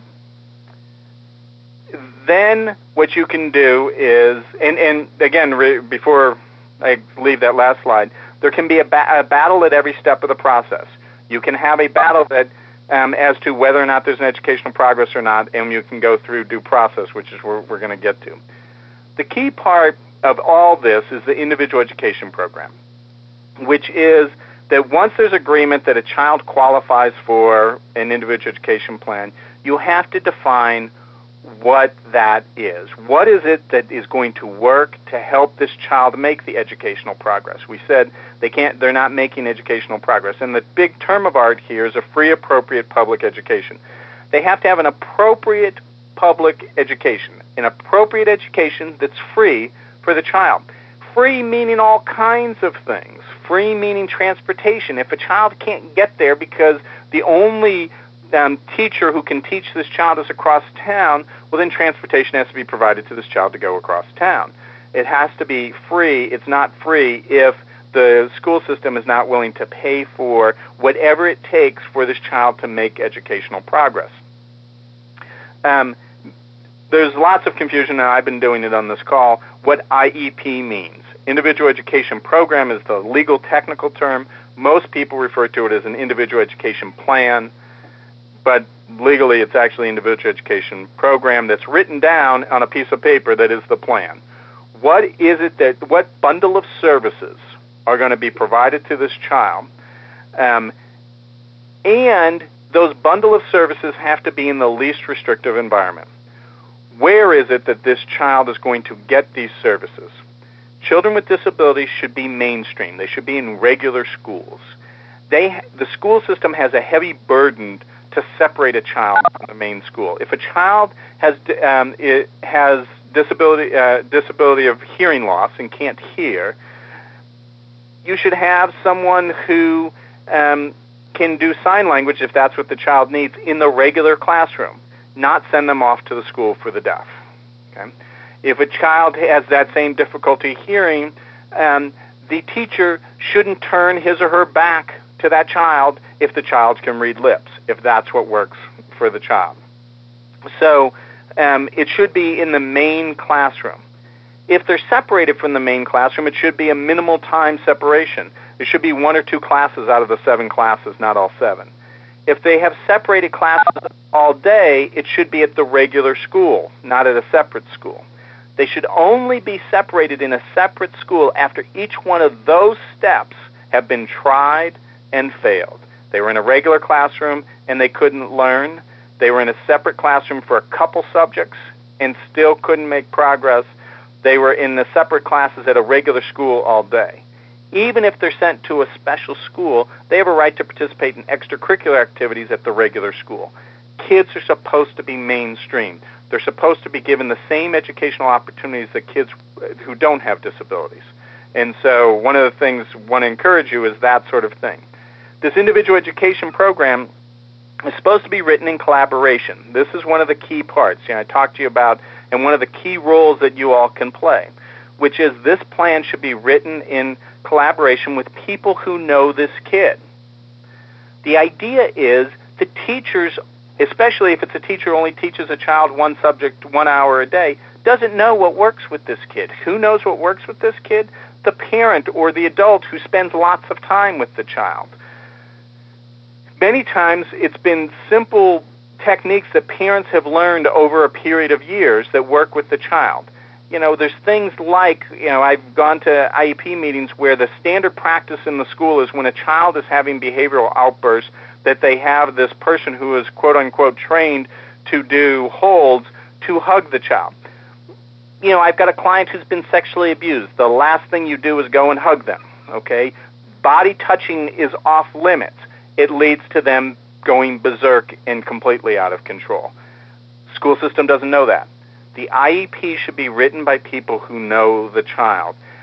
then what you can do is, and, and again, re, before I leave that last slide, there can be a, ba- a battle at every step of the process. You can have a battle that um, as to whether or not there's an educational progress or not, and you can go through due process, which is where we're going to get to. The key part of all this is the individual education program, which is that once there's agreement that a child qualifies for an individual education plan, you have to define what that is. What is it that is going to work to help this child make the educational progress? We said they can't, they're not making educational progress. And the big term of art here is a free, appropriate public education. They have to have an appropriate public education, an appropriate education that's free for the child. Free meaning all kinds of things. Free meaning transportation. If a child can't get there because the only um, teacher who can teach this child is across town, well, then transportation has to be provided to this child to go across town. It has to be free. It's not free if the school system is not willing to pay for whatever it takes for this child to make educational progress. Um, there's lots of confusion, and I've been doing it on this call, what I E P means. Individual Education Program is the legal technical term. Most people refer to it as an individual education plan, but legally it's actually individual education program that's written down on a piece of paper that is the plan. What is it that, what bundle of services are going to be provided to this child? Um, and those bundle of services have to be in the least restrictive environment. Where is it that this child is going to get these services? Children with disabilities should be mainstream. They should be in regular schools. They, the school system has a heavy burden to separate a child from the main school. If a child has um, it has disability uh, disability of hearing loss and can't hear, you should have someone who um, can do sign language if that's what the child needs in the regular classroom, not send them off to the school for the deaf. Okay? If a child has that same difficulty hearing, um, the teacher shouldn't turn his or her back to that child if the child can read lips, if that's what works for the child. So um, it should be in the main classroom. If they're separated from the main classroom, it should be a minimal time separation. There should be one or two classes out of the seven classes, not all seven. If they have separated classes all day, it should be at the regular school, not at a separate school. They should only be separated in a separate school after each one of those steps have been tried and failed. They were in a regular classroom and they couldn't learn. They were in a separate classroom for a couple subjects and still couldn't make progress. They were in the separate classes at a regular school all day. Even if they're sent to a special school, they have a right to participate in extracurricular activities at the regular school. Kids are supposed to be mainstream. They're supposed to be given the same educational opportunities that kids who don't have disabilities. And so one of the things I want to encourage you is that sort of thing. This individual education program is supposed to be written in collaboration. This is one of the key parts, you know, I talked to you about, and one of the key roles that you all can play, which is this plan should be written in collaboration with people who know this kid. The idea is the teachers, especially if it's a teacher who only teaches a child one subject one hour a day, doesn't know what works with this kid. Who knows what works with this kid? The parent or the adult who spends lots of time with the child. Many times it's been simple techniques that parents have learned over a period of years that work with the child. You know, there's things like, you know, I've gone to I E P meetings where the standard practice in the school is when a child is having behavioral outbursts that they have this person who is quote-unquote trained to do holds to hug the child. You know, I've got a client who's been sexually abused. The last thing you do is go and hug them, okay? Body touching is off limits. It leads to them going berserk and completely out of control. School system doesn't know that. The I E P should be written by people who know the child.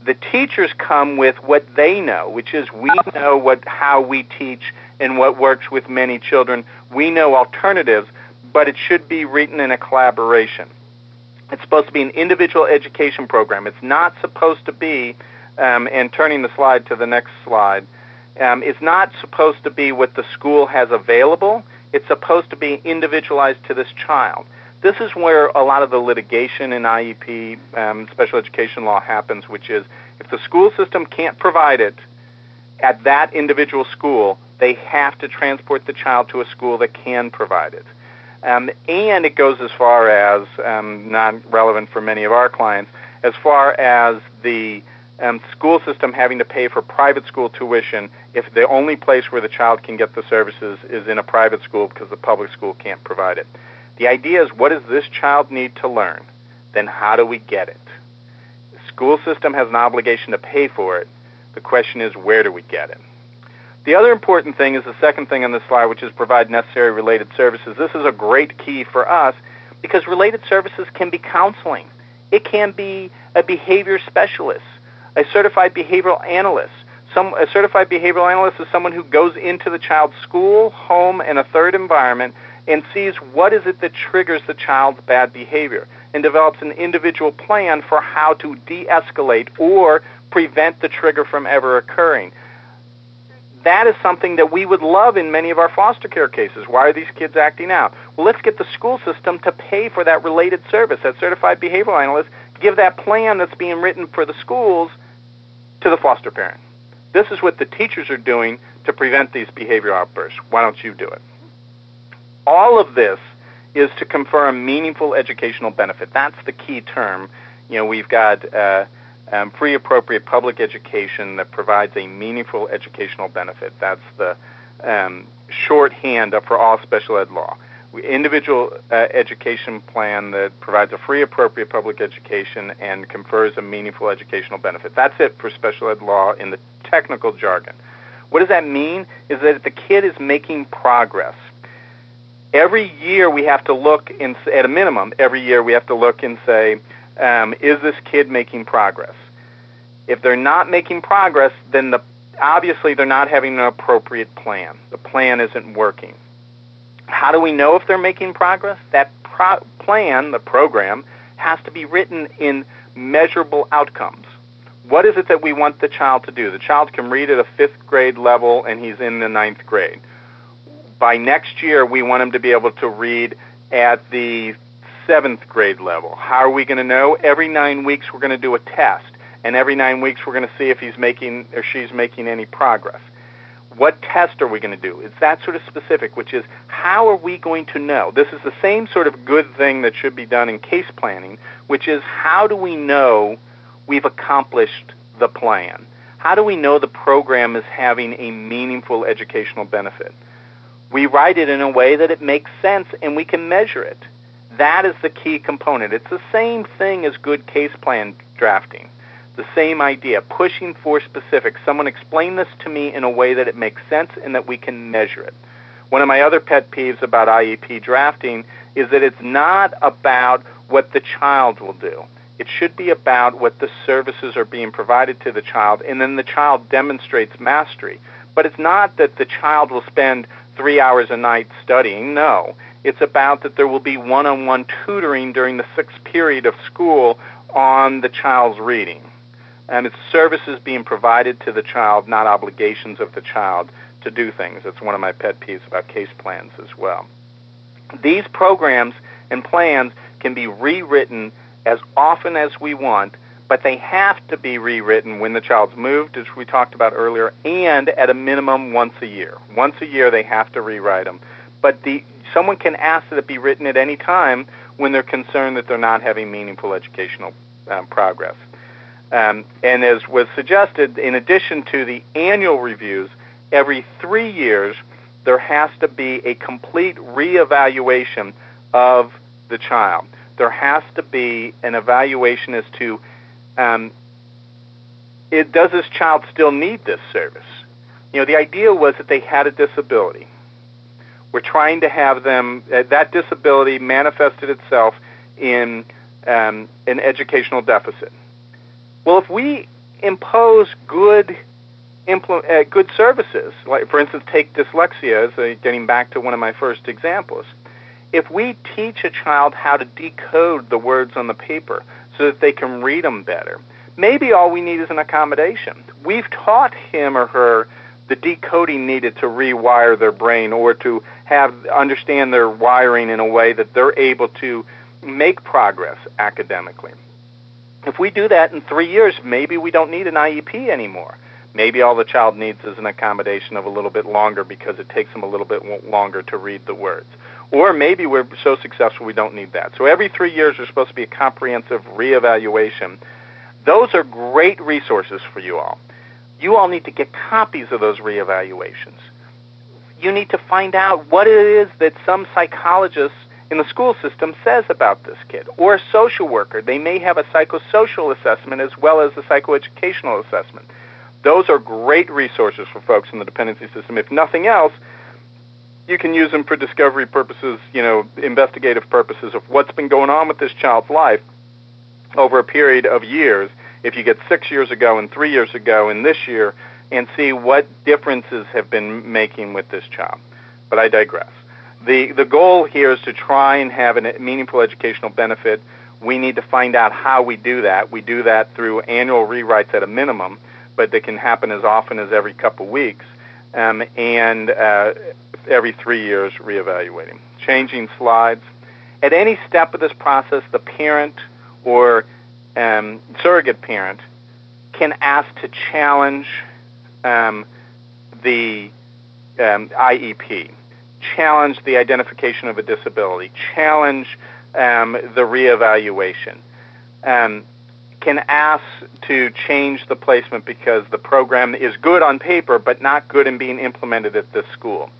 The teachers come with what they know, which is we know what how we teach and what works with many children. We know alternatives, but it should be written in a collaboration. It's supposed to be an individual education program. It's not supposed to be, um, and turning the slide to the next slide, um, it's not supposed to be what the school has available. It's supposed to be individualized to this child. This is where a lot of the litigation in I E P, um, special education law happens, which is if the school system can't provide it at that individual school, they have to transport the child to a school that can provide it. Um, and it goes as far as, um, not relevant for many of our clients, as far as the um, school system having to pay for private school tuition if the only place where the child can get the services is in a private school because the public school can't provide it. The idea is, what does this child need to learn? Then how do we get it? The school system has an obligation to pay for it. The question is, where do we get it? The other important thing is the second thing on this slide, which is provide necessary related services. This is a great key for us because related services can be counseling. It can be a behavior specialist, a certified behavioral analyst. Some, a certified behavioral analyst is someone who goes into the child's school, home, and a third environment and sees what is it that triggers the child's bad behavior and develops an individual plan for how to de-escalate or prevent the trigger from ever occurring. That is something that we would love in many of our foster care cases. Why are these kids acting out? Well, let's get the school system to pay for that related service, that certified behavioral analyst, give that plan that's being written for the schools to the foster parent. This is what the teachers are doing to prevent these behavioral outbursts. Why don't you do it? All of this is to confer a meaningful educational benefit. That's the key term. You know, we've got uh, um, free, appropriate public education that provides a meaningful educational benefit. That's the um, shorthand for all special ed law. We, individual uh, education plan that provides a free, appropriate public education and confers a meaningful educational benefit. That's it for special ed law in the technical jargon. What does that mean? Is that the kid is making progress. Every year we have to look, in, at a minimum, every year we have to look and say, um, is this kid making progress? If they're not making progress, then the, obviously they're not having an appropriate plan. The plan isn't working. How do we know if they're making progress? That pro- plan, the program, has to be written in measurable outcomes. What is it that we want the child to do? The child can read at a fifth grade level and he's in the ninth grade. By next year, we want him to be able to read at the seventh grade level. How are we going to know? Every nine weeks, we're going to do a test. And every nine weeks, we're going to see if he's making or she's making any progress. What test are we going to do? It's that sort of specific, which is how are we going to know? This is the same sort of good thing that should be done in case planning, which is how do we know we've accomplished the plan? How do we know the program is having a meaningful educational benefit? We write it in a way that it makes sense and we can measure it. That is the key component. It's the same thing as good case plan drafting. The same idea, pushing for specifics. Someone explain this to me in a way that it makes sense and that we can measure it. One of my other pet peeves about I E P drafting is that it's not about what the child will do. It should be about what the services are being provided to the child, and then the child demonstrates mastery. But it's not that the child will spend three hours a night studying. No. It's about that there will be one-on-one tutoring during the sixth period of school on the child's reading. And it's services being provided to the child, not obligations of the child to do things. It's one of my pet peeves about case plans as well. These programs and plans can be rewritten as often as we want, but they have to be rewritten when the child's moved, as we talked about earlier, and at a minimum once a year. Once a year they have to rewrite them. But the, someone can ask that it be written at any time when they're concerned that they're not having meaningful educational um, progress. Um, and as was suggested, in addition to the annual reviews, every three years there has to be a complete reevaluation of the child. There has to be an evaluation as to Um, it, does this child still need this service? You know, the idea was that they had a disability. We're trying to have them, uh, that disability manifested itself in um, an educational deficit. Well, if we impose good impl- uh, good services. Like, for instance, take dyslexia, as uh, getting back to one of my first examples. If we teach a child how to decode the words on the paper so that they can read them better, maybe all we need is an accommodation. We've taught him or her the decoding needed to rewire their brain or to have understand their wiring in a way that they're able to make progress academically. If we do that in three years, maybe we don't need an I E P anymore. Maybe all the child needs is an accommodation of a little bit longer because it takes them a little bit longer to read the words. Or maybe we're so successful we don't need that. So every three years there's supposed to be a comprehensive reevaluation. Those are great resources for you all. You all need to get copies of those reevaluations. You need to find out what it is that some psychologist in the school system says about this kid, or a social worker. They may have a psychosocial assessment as well as a psychoeducational assessment. Those are great resources for folks in the dependency system. If nothing else, you can use them for discovery purposes, you know, investigative purposes of what's been going on with this child's life over a period of years. If you get six years ago and three years ago and this year, and see what differences have been making with this child. But I digress. The the goal here is to try and have a meaningful educational benefit. We need to find out how we do that. We do that through annual rewrites at a minimum, but they can happen as often as every couple weeks, um, and uh, every three years reevaluating. Changing slides. At any step of this process, the parent or um, surrogate parent can ask to challenge um, the um, I E P, challenge the identification of a disability, challenge um, the reevaluation, um, can ask to change the placement because the program is good on paper but not good in being implemented at this school.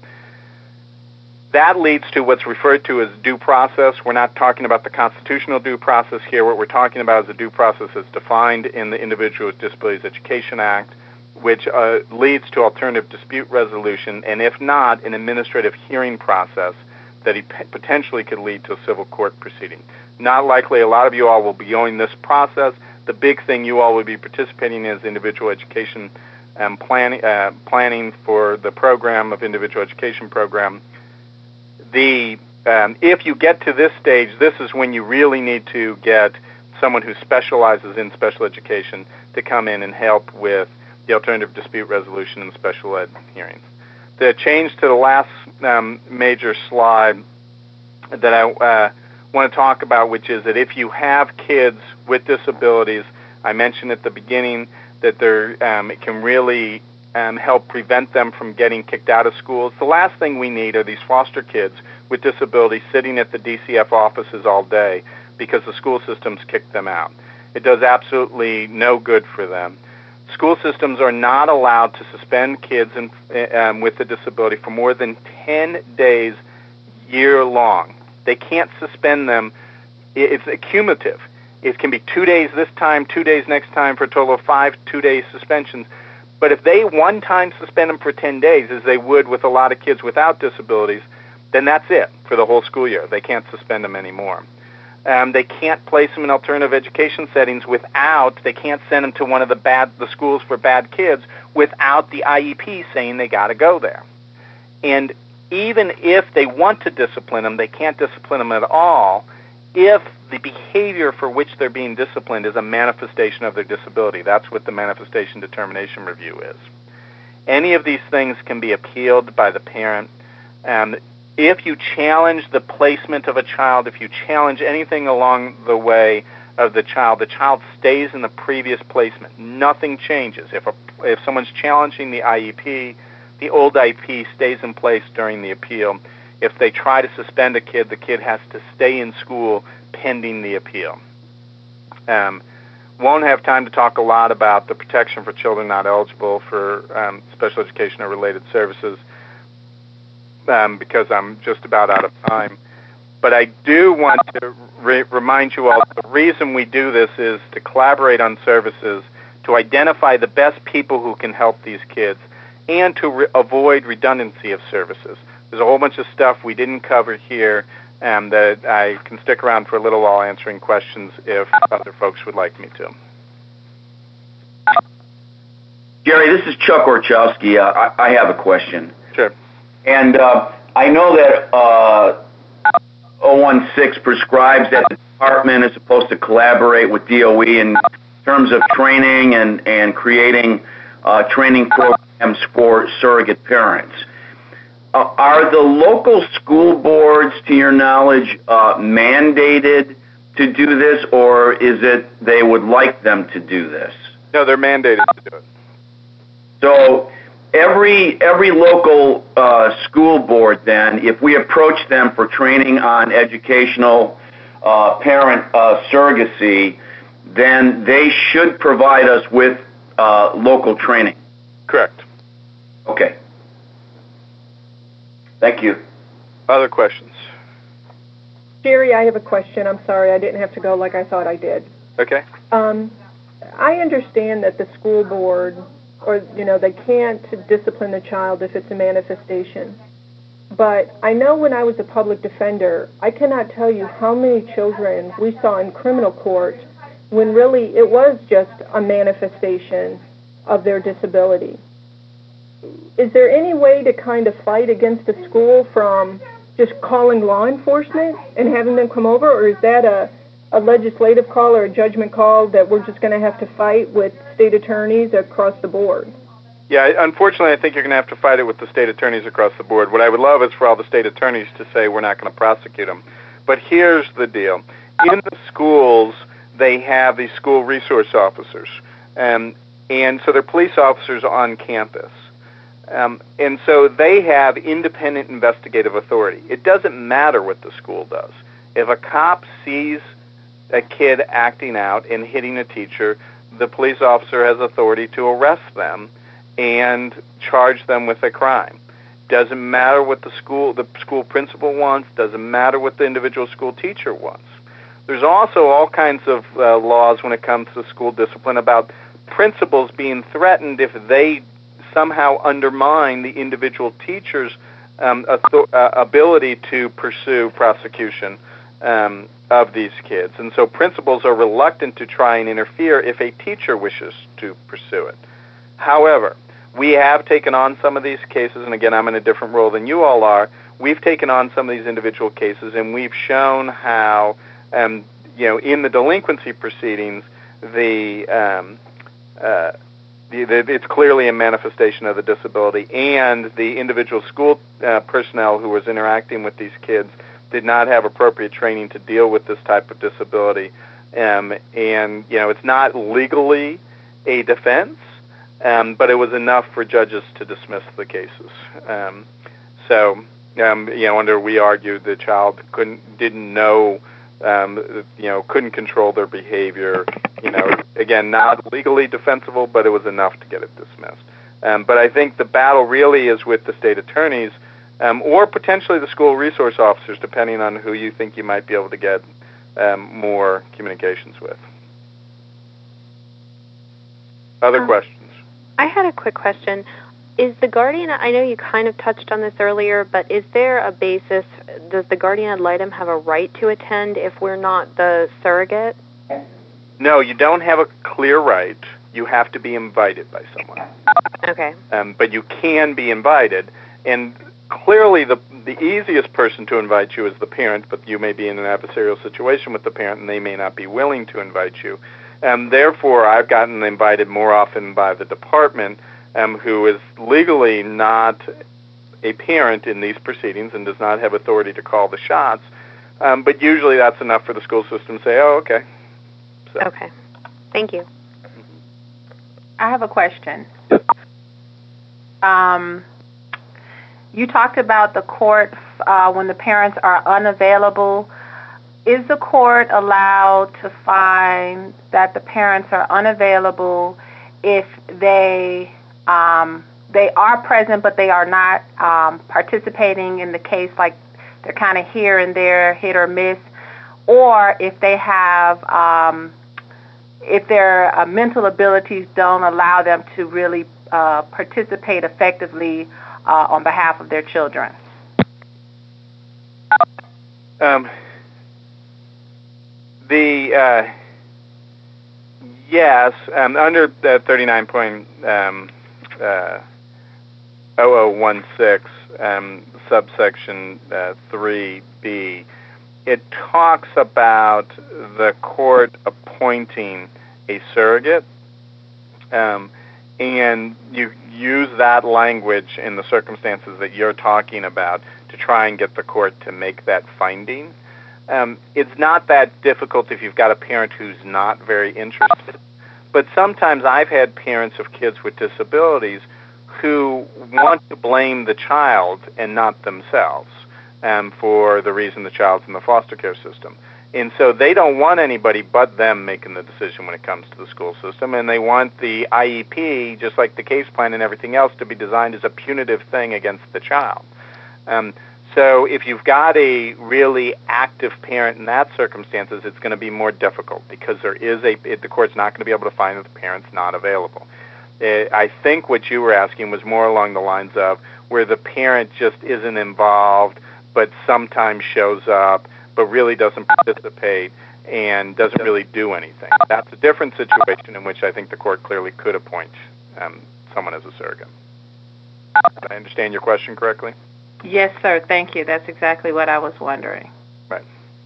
That leads to what's referred to as due process. We're not talking about the constitutional due process here. What we're talking about is the due process that's defined in the Individuals with Disabilities Education Act, which uh, leads to alternative dispute resolution, and if not, an administrative hearing process that he p- potentially could lead to a civil court proceeding. Not likely. A lot of you all will be going this process. The big thing you all will be participating in is individual education um, plan, uh, planning for the program of individual education program. The um, if you get to this stage, this is when you really need to get someone who specializes in special education to come in and help with the alternative dispute resolution and special ed hearings. The change to the last um, major slide that I uh, want to talk about, which is that if you have kids with disabilities, I mentioned at the beginning that there um, it can really um, help prevent them from getting kicked out of schools. The last thing we need are these foster kids with disabilities sitting at the D C F offices all day because the school systems kick them out. It does absolutely no good for them. School systems are not allowed to suspend kids in, um, with a disability for more than ten days year long. They can't suspend them. It's cumulative. It can be two days this time, two days next time, for a total of five two-day suspensions. But if they one time suspend them for ten days, as they would with a lot of kids without disabilities, then that's it for the whole school year. They can't suspend them anymore. Um, they can't place them in alternative education settings without, they can't send them to one of the bad, the schools for bad kids without the I E P saying they got to go there. And even if they want to discipline them, they can't discipline them at all if the behavior for which they're being disciplined is a manifestation of their disability. That's what the manifestation determination review is. Any of these things can be appealed by the parent. Um, If you challenge the placement of a child, if you challenge anything along the way of the child, the child stays in the previous placement. Nothing changes. If a, if someone's challenging the I E P, the old I E P stays in place during the appeal. If they try to suspend a kid, the kid has to stay in school pending the appeal. Um, won't have time to talk a lot about the protection for children not eligible for um, special education or related services. Um, because I'm just about out of time. But I do want to re- remind you all, the reason we do this is to collaborate on services, to identify the best people who can help these kids, and to re- avoid redundancy of services. There's a whole bunch of stuff we didn't cover here um, that I can stick around for a little while answering questions if other folks would like me to. Jerry, this is Chuck Orchowski. Uh, I, I have a question. Sure. And uh, I know that uh, oh one six prescribes that the department is supposed to collaborate with D O E in terms of training and, and creating uh, training programs for surrogate parents. Uh, are the local school boards, to your knowledge, uh, mandated to do this, or is it they would like them to do this? No, they're mandated to do it. So every every local uh, school board, then, if we approach them for training on educational uh, parent uh, surrogacy, then they should provide us with uh, local training. Correct. Okay. Thank you. Other questions? Jerry, I have a question. I'm sorry, I didn't have to go like I thought I did. Okay. Um, I understand that the school board, or, you know, they can't discipline the child if it's a manifestation. But I know when I was a public defender, I cannot tell you how many children we saw in criminal court when really it was just a manifestation of their disability. Is there any way to kind of fight against a school from just calling law enforcement and having them come over, or is that a, a legislative call or a judgment call that we're just going to have to fight with state attorneys across the board? Yeah, unfortunately, I think you're going to have to fight it with the state attorneys across the board. What I would love is for all the state attorneys to say we're not going to prosecute them. But here's the deal. In the schools, they have these school resource officers, um, and so they're police officers on campus. Um, and so they have independent investigative authority. It doesn't matter what the school does. If a cop sees a kid acting out and hitting a teacher, the police officer has authority to arrest them and charge them with a crime. Doesn't matter what the school the school principal wants. Doesn't matter what the individual school teacher wants. There's also all kinds of uh, laws when it comes to school discipline about principals being threatened if they somehow undermine the individual teacher's um, author- uh, ability to pursue prosecution um, of these kids. And so principals are reluctant to try and interfere if a teacher wishes to pursue it. However, we have taken on some of these cases, and again, I'm in a different role than you all are. We've taken on some of these individual cases, and we've shown how, um, you know, in the delinquency proceedings, the um, uh, it's clearly a manifestation of the disability, and the individual school uh, personnel who was interacting with these kids did not have appropriate training to deal with this type of disability. Um, and, you know, it's not legally a defense, um, but it was enough for judges to dismiss the cases. Um, so, um, you know, under we argued the child couldn't, didn't know, um, you know, couldn't control their behavior. You know, again, not legally defensible, but it was enough to get it dismissed. Um, but I think the battle really is with the state attorneys um, or potentially the school resource officers, depending on who you think you might be able to get um, more communications with. Other um, questions? I had a quick question. Is the guardian, I know you kind of touched on this earlier, but is there a basis, does the guardian ad litem have a right to attend if we're not the surrogate? No, you don't have a clear right. You have to be invited by someone. Okay. Um, but you can be invited, and clearly the the easiest person to invite you is the parent, but you may be in an adversarial situation with the parent, and they may not be willing to invite you. Um, therefore, I've gotten invited more often by the department, um, who is legally not a parent in these proceedings and does not have authority to call the shots. Um, but usually that's enough for the school system to say, oh, okay. So. Okay. Thank you. I have a question. Um, you talked about the court uh, when the parents are unavailable. Is the court allowed to find that the parents are unavailable if they um, they are present but they are not um, participating in the case, like they're kind of here and there, hit or miss, or if they have um, if their uh, mental abilities don't allow them to really uh, participate effectively uh, on behalf of their children? Um, the uh, yes, um, under the thirty-nine point uh, oh oh one six, um, subsection uh, three B, it talks about the court appointing a surrogate, um, and you use that language in the circumstances that you're talking about to try and get the court to make that finding. Um, it's not that difficult if you've got a parent who's not very interested, but sometimes I've had parents of kids with disabilities who want to blame the child and not themselves um, for the reason the child's in the foster care system. And so they don't want anybody but them making the decision when it comes to the school system, and they want the I E P, just like the case plan and everything else, to be designed as a punitive thing against the child. Um, so if you've got a really active parent in that circumstances, it's going to be more difficult because there is a it, the court's not going to be able to find that the parent's not available. Uh, I think what you were asking was more along the lines of where the parent just isn't involved but sometimes shows up but really doesn't participate and doesn't really do anything. That's a different situation in which I think the court clearly could appoint um, someone as a surrogate. Did I understand your question correctly? Yes, sir. Thank you. That's exactly what I was wondering. Right.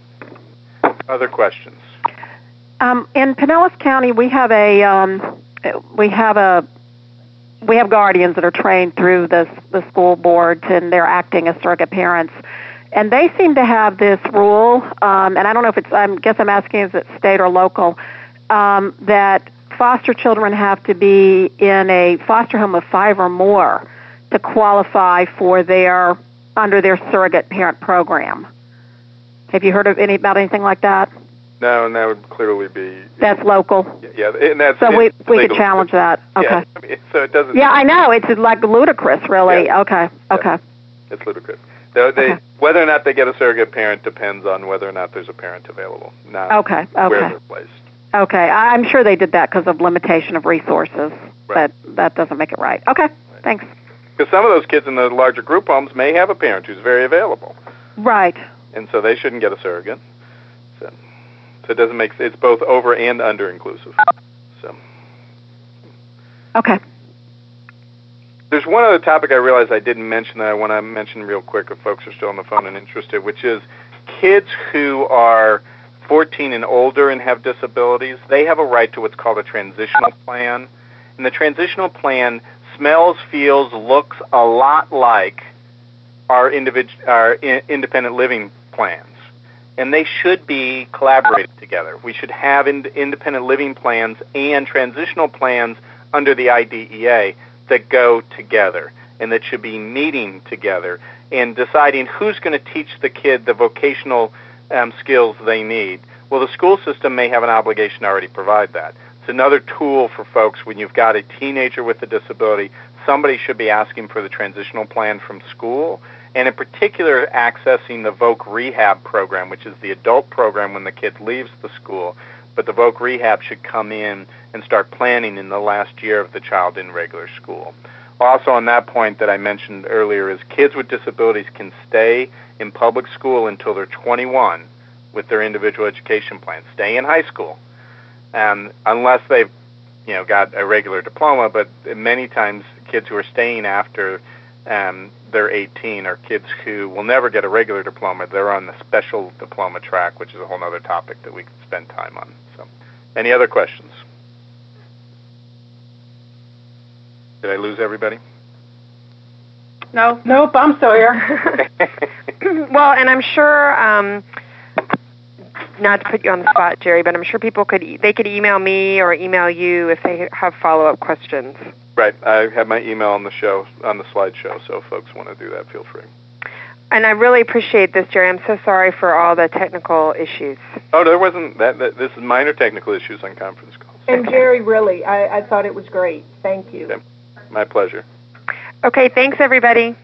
Other questions? Um, in Pinellas County, we have a um, we have a we have guardians that are trained through the the school boards, and they're acting as surrogate parents. And they seem to have this rule, um, and I don't know if it's, I guess I'm asking is it state or local, um, that foster children have to be in a foster home of five or more to qualify for their, under their surrogate parent program. Have you heard of any about anything like that? No, and that would clearly be... That's local? Yeah, and that's... So we we could challenge that. Okay. Yeah, I mean, so it doesn't... Yeah, I know. It's like ludicrous, really. Yeah. Okay, okay. Yeah. It's ludicrous. So they, Okay. Whether or not they get a surrogate parent depends on whether or not there's a parent available, not Okay, okay. where they're placed. Okay, I'm sure they did that because of limitation of resources, Right. but that doesn't make it right. Okay, thanks. Because some of those kids in the larger group homes may have a parent who's very available, Right. and so they shouldn't get a surrogate. So, so it doesn't make it's both over and under inclusive. So Okay. there's one other topic I realized I didn't mention that I want to mention real quick if folks are still on the phone and interested, which is kids who are fourteen and older and have disabilities. They have a right to what's called a transitional plan, and the transitional plan smells, feels, looks a lot like our individual, our in, independent living plans, and they should be collaborated together. We should have in, independent living plans and transitional plans under the I D E A that go together, and that should be meeting together and deciding who's going to teach the kid the vocational um, skills they need. Well, the school system may have an obligation to already provide that. It's another tool for folks when you've got a teenager with a disability. Somebody should be asking for the transitional plan from school, and in particular accessing the Voc Rehab program, which is the adult program when the kid leaves the school. But the Voc Rehab should come in and start planning in the last year of the child in regular school. Also on that point that I mentioned earlier is kids with disabilities can stay in public school until they're twenty-one with their individual education plan, stay in high school. Um, unless they've, you know, got a regular diploma, but many times kids who are staying after um, they're eighteen are kids who will never get a regular diploma. They're on the special diploma track, which is a whole other topic that we could spend time on. So, any other questions? Did I lose everybody? No. Nope, I'm still here. Well, and I'm sure, um, not to put you on the spot, Jerry, but I'm sure people could e- they could email me or email you if they have follow-up questions. Right. I have my email on the show, on the slideshow, so if folks want to do that, feel free. And I really appreciate this, Jerry. I'm so sorry for all the technical issues. Oh, there wasn't that. that this is minor technical issues on conference calls. And Jerry, really, I, I thought it was great. Thank you. Okay. My pleasure. Okay, thanks, everybody.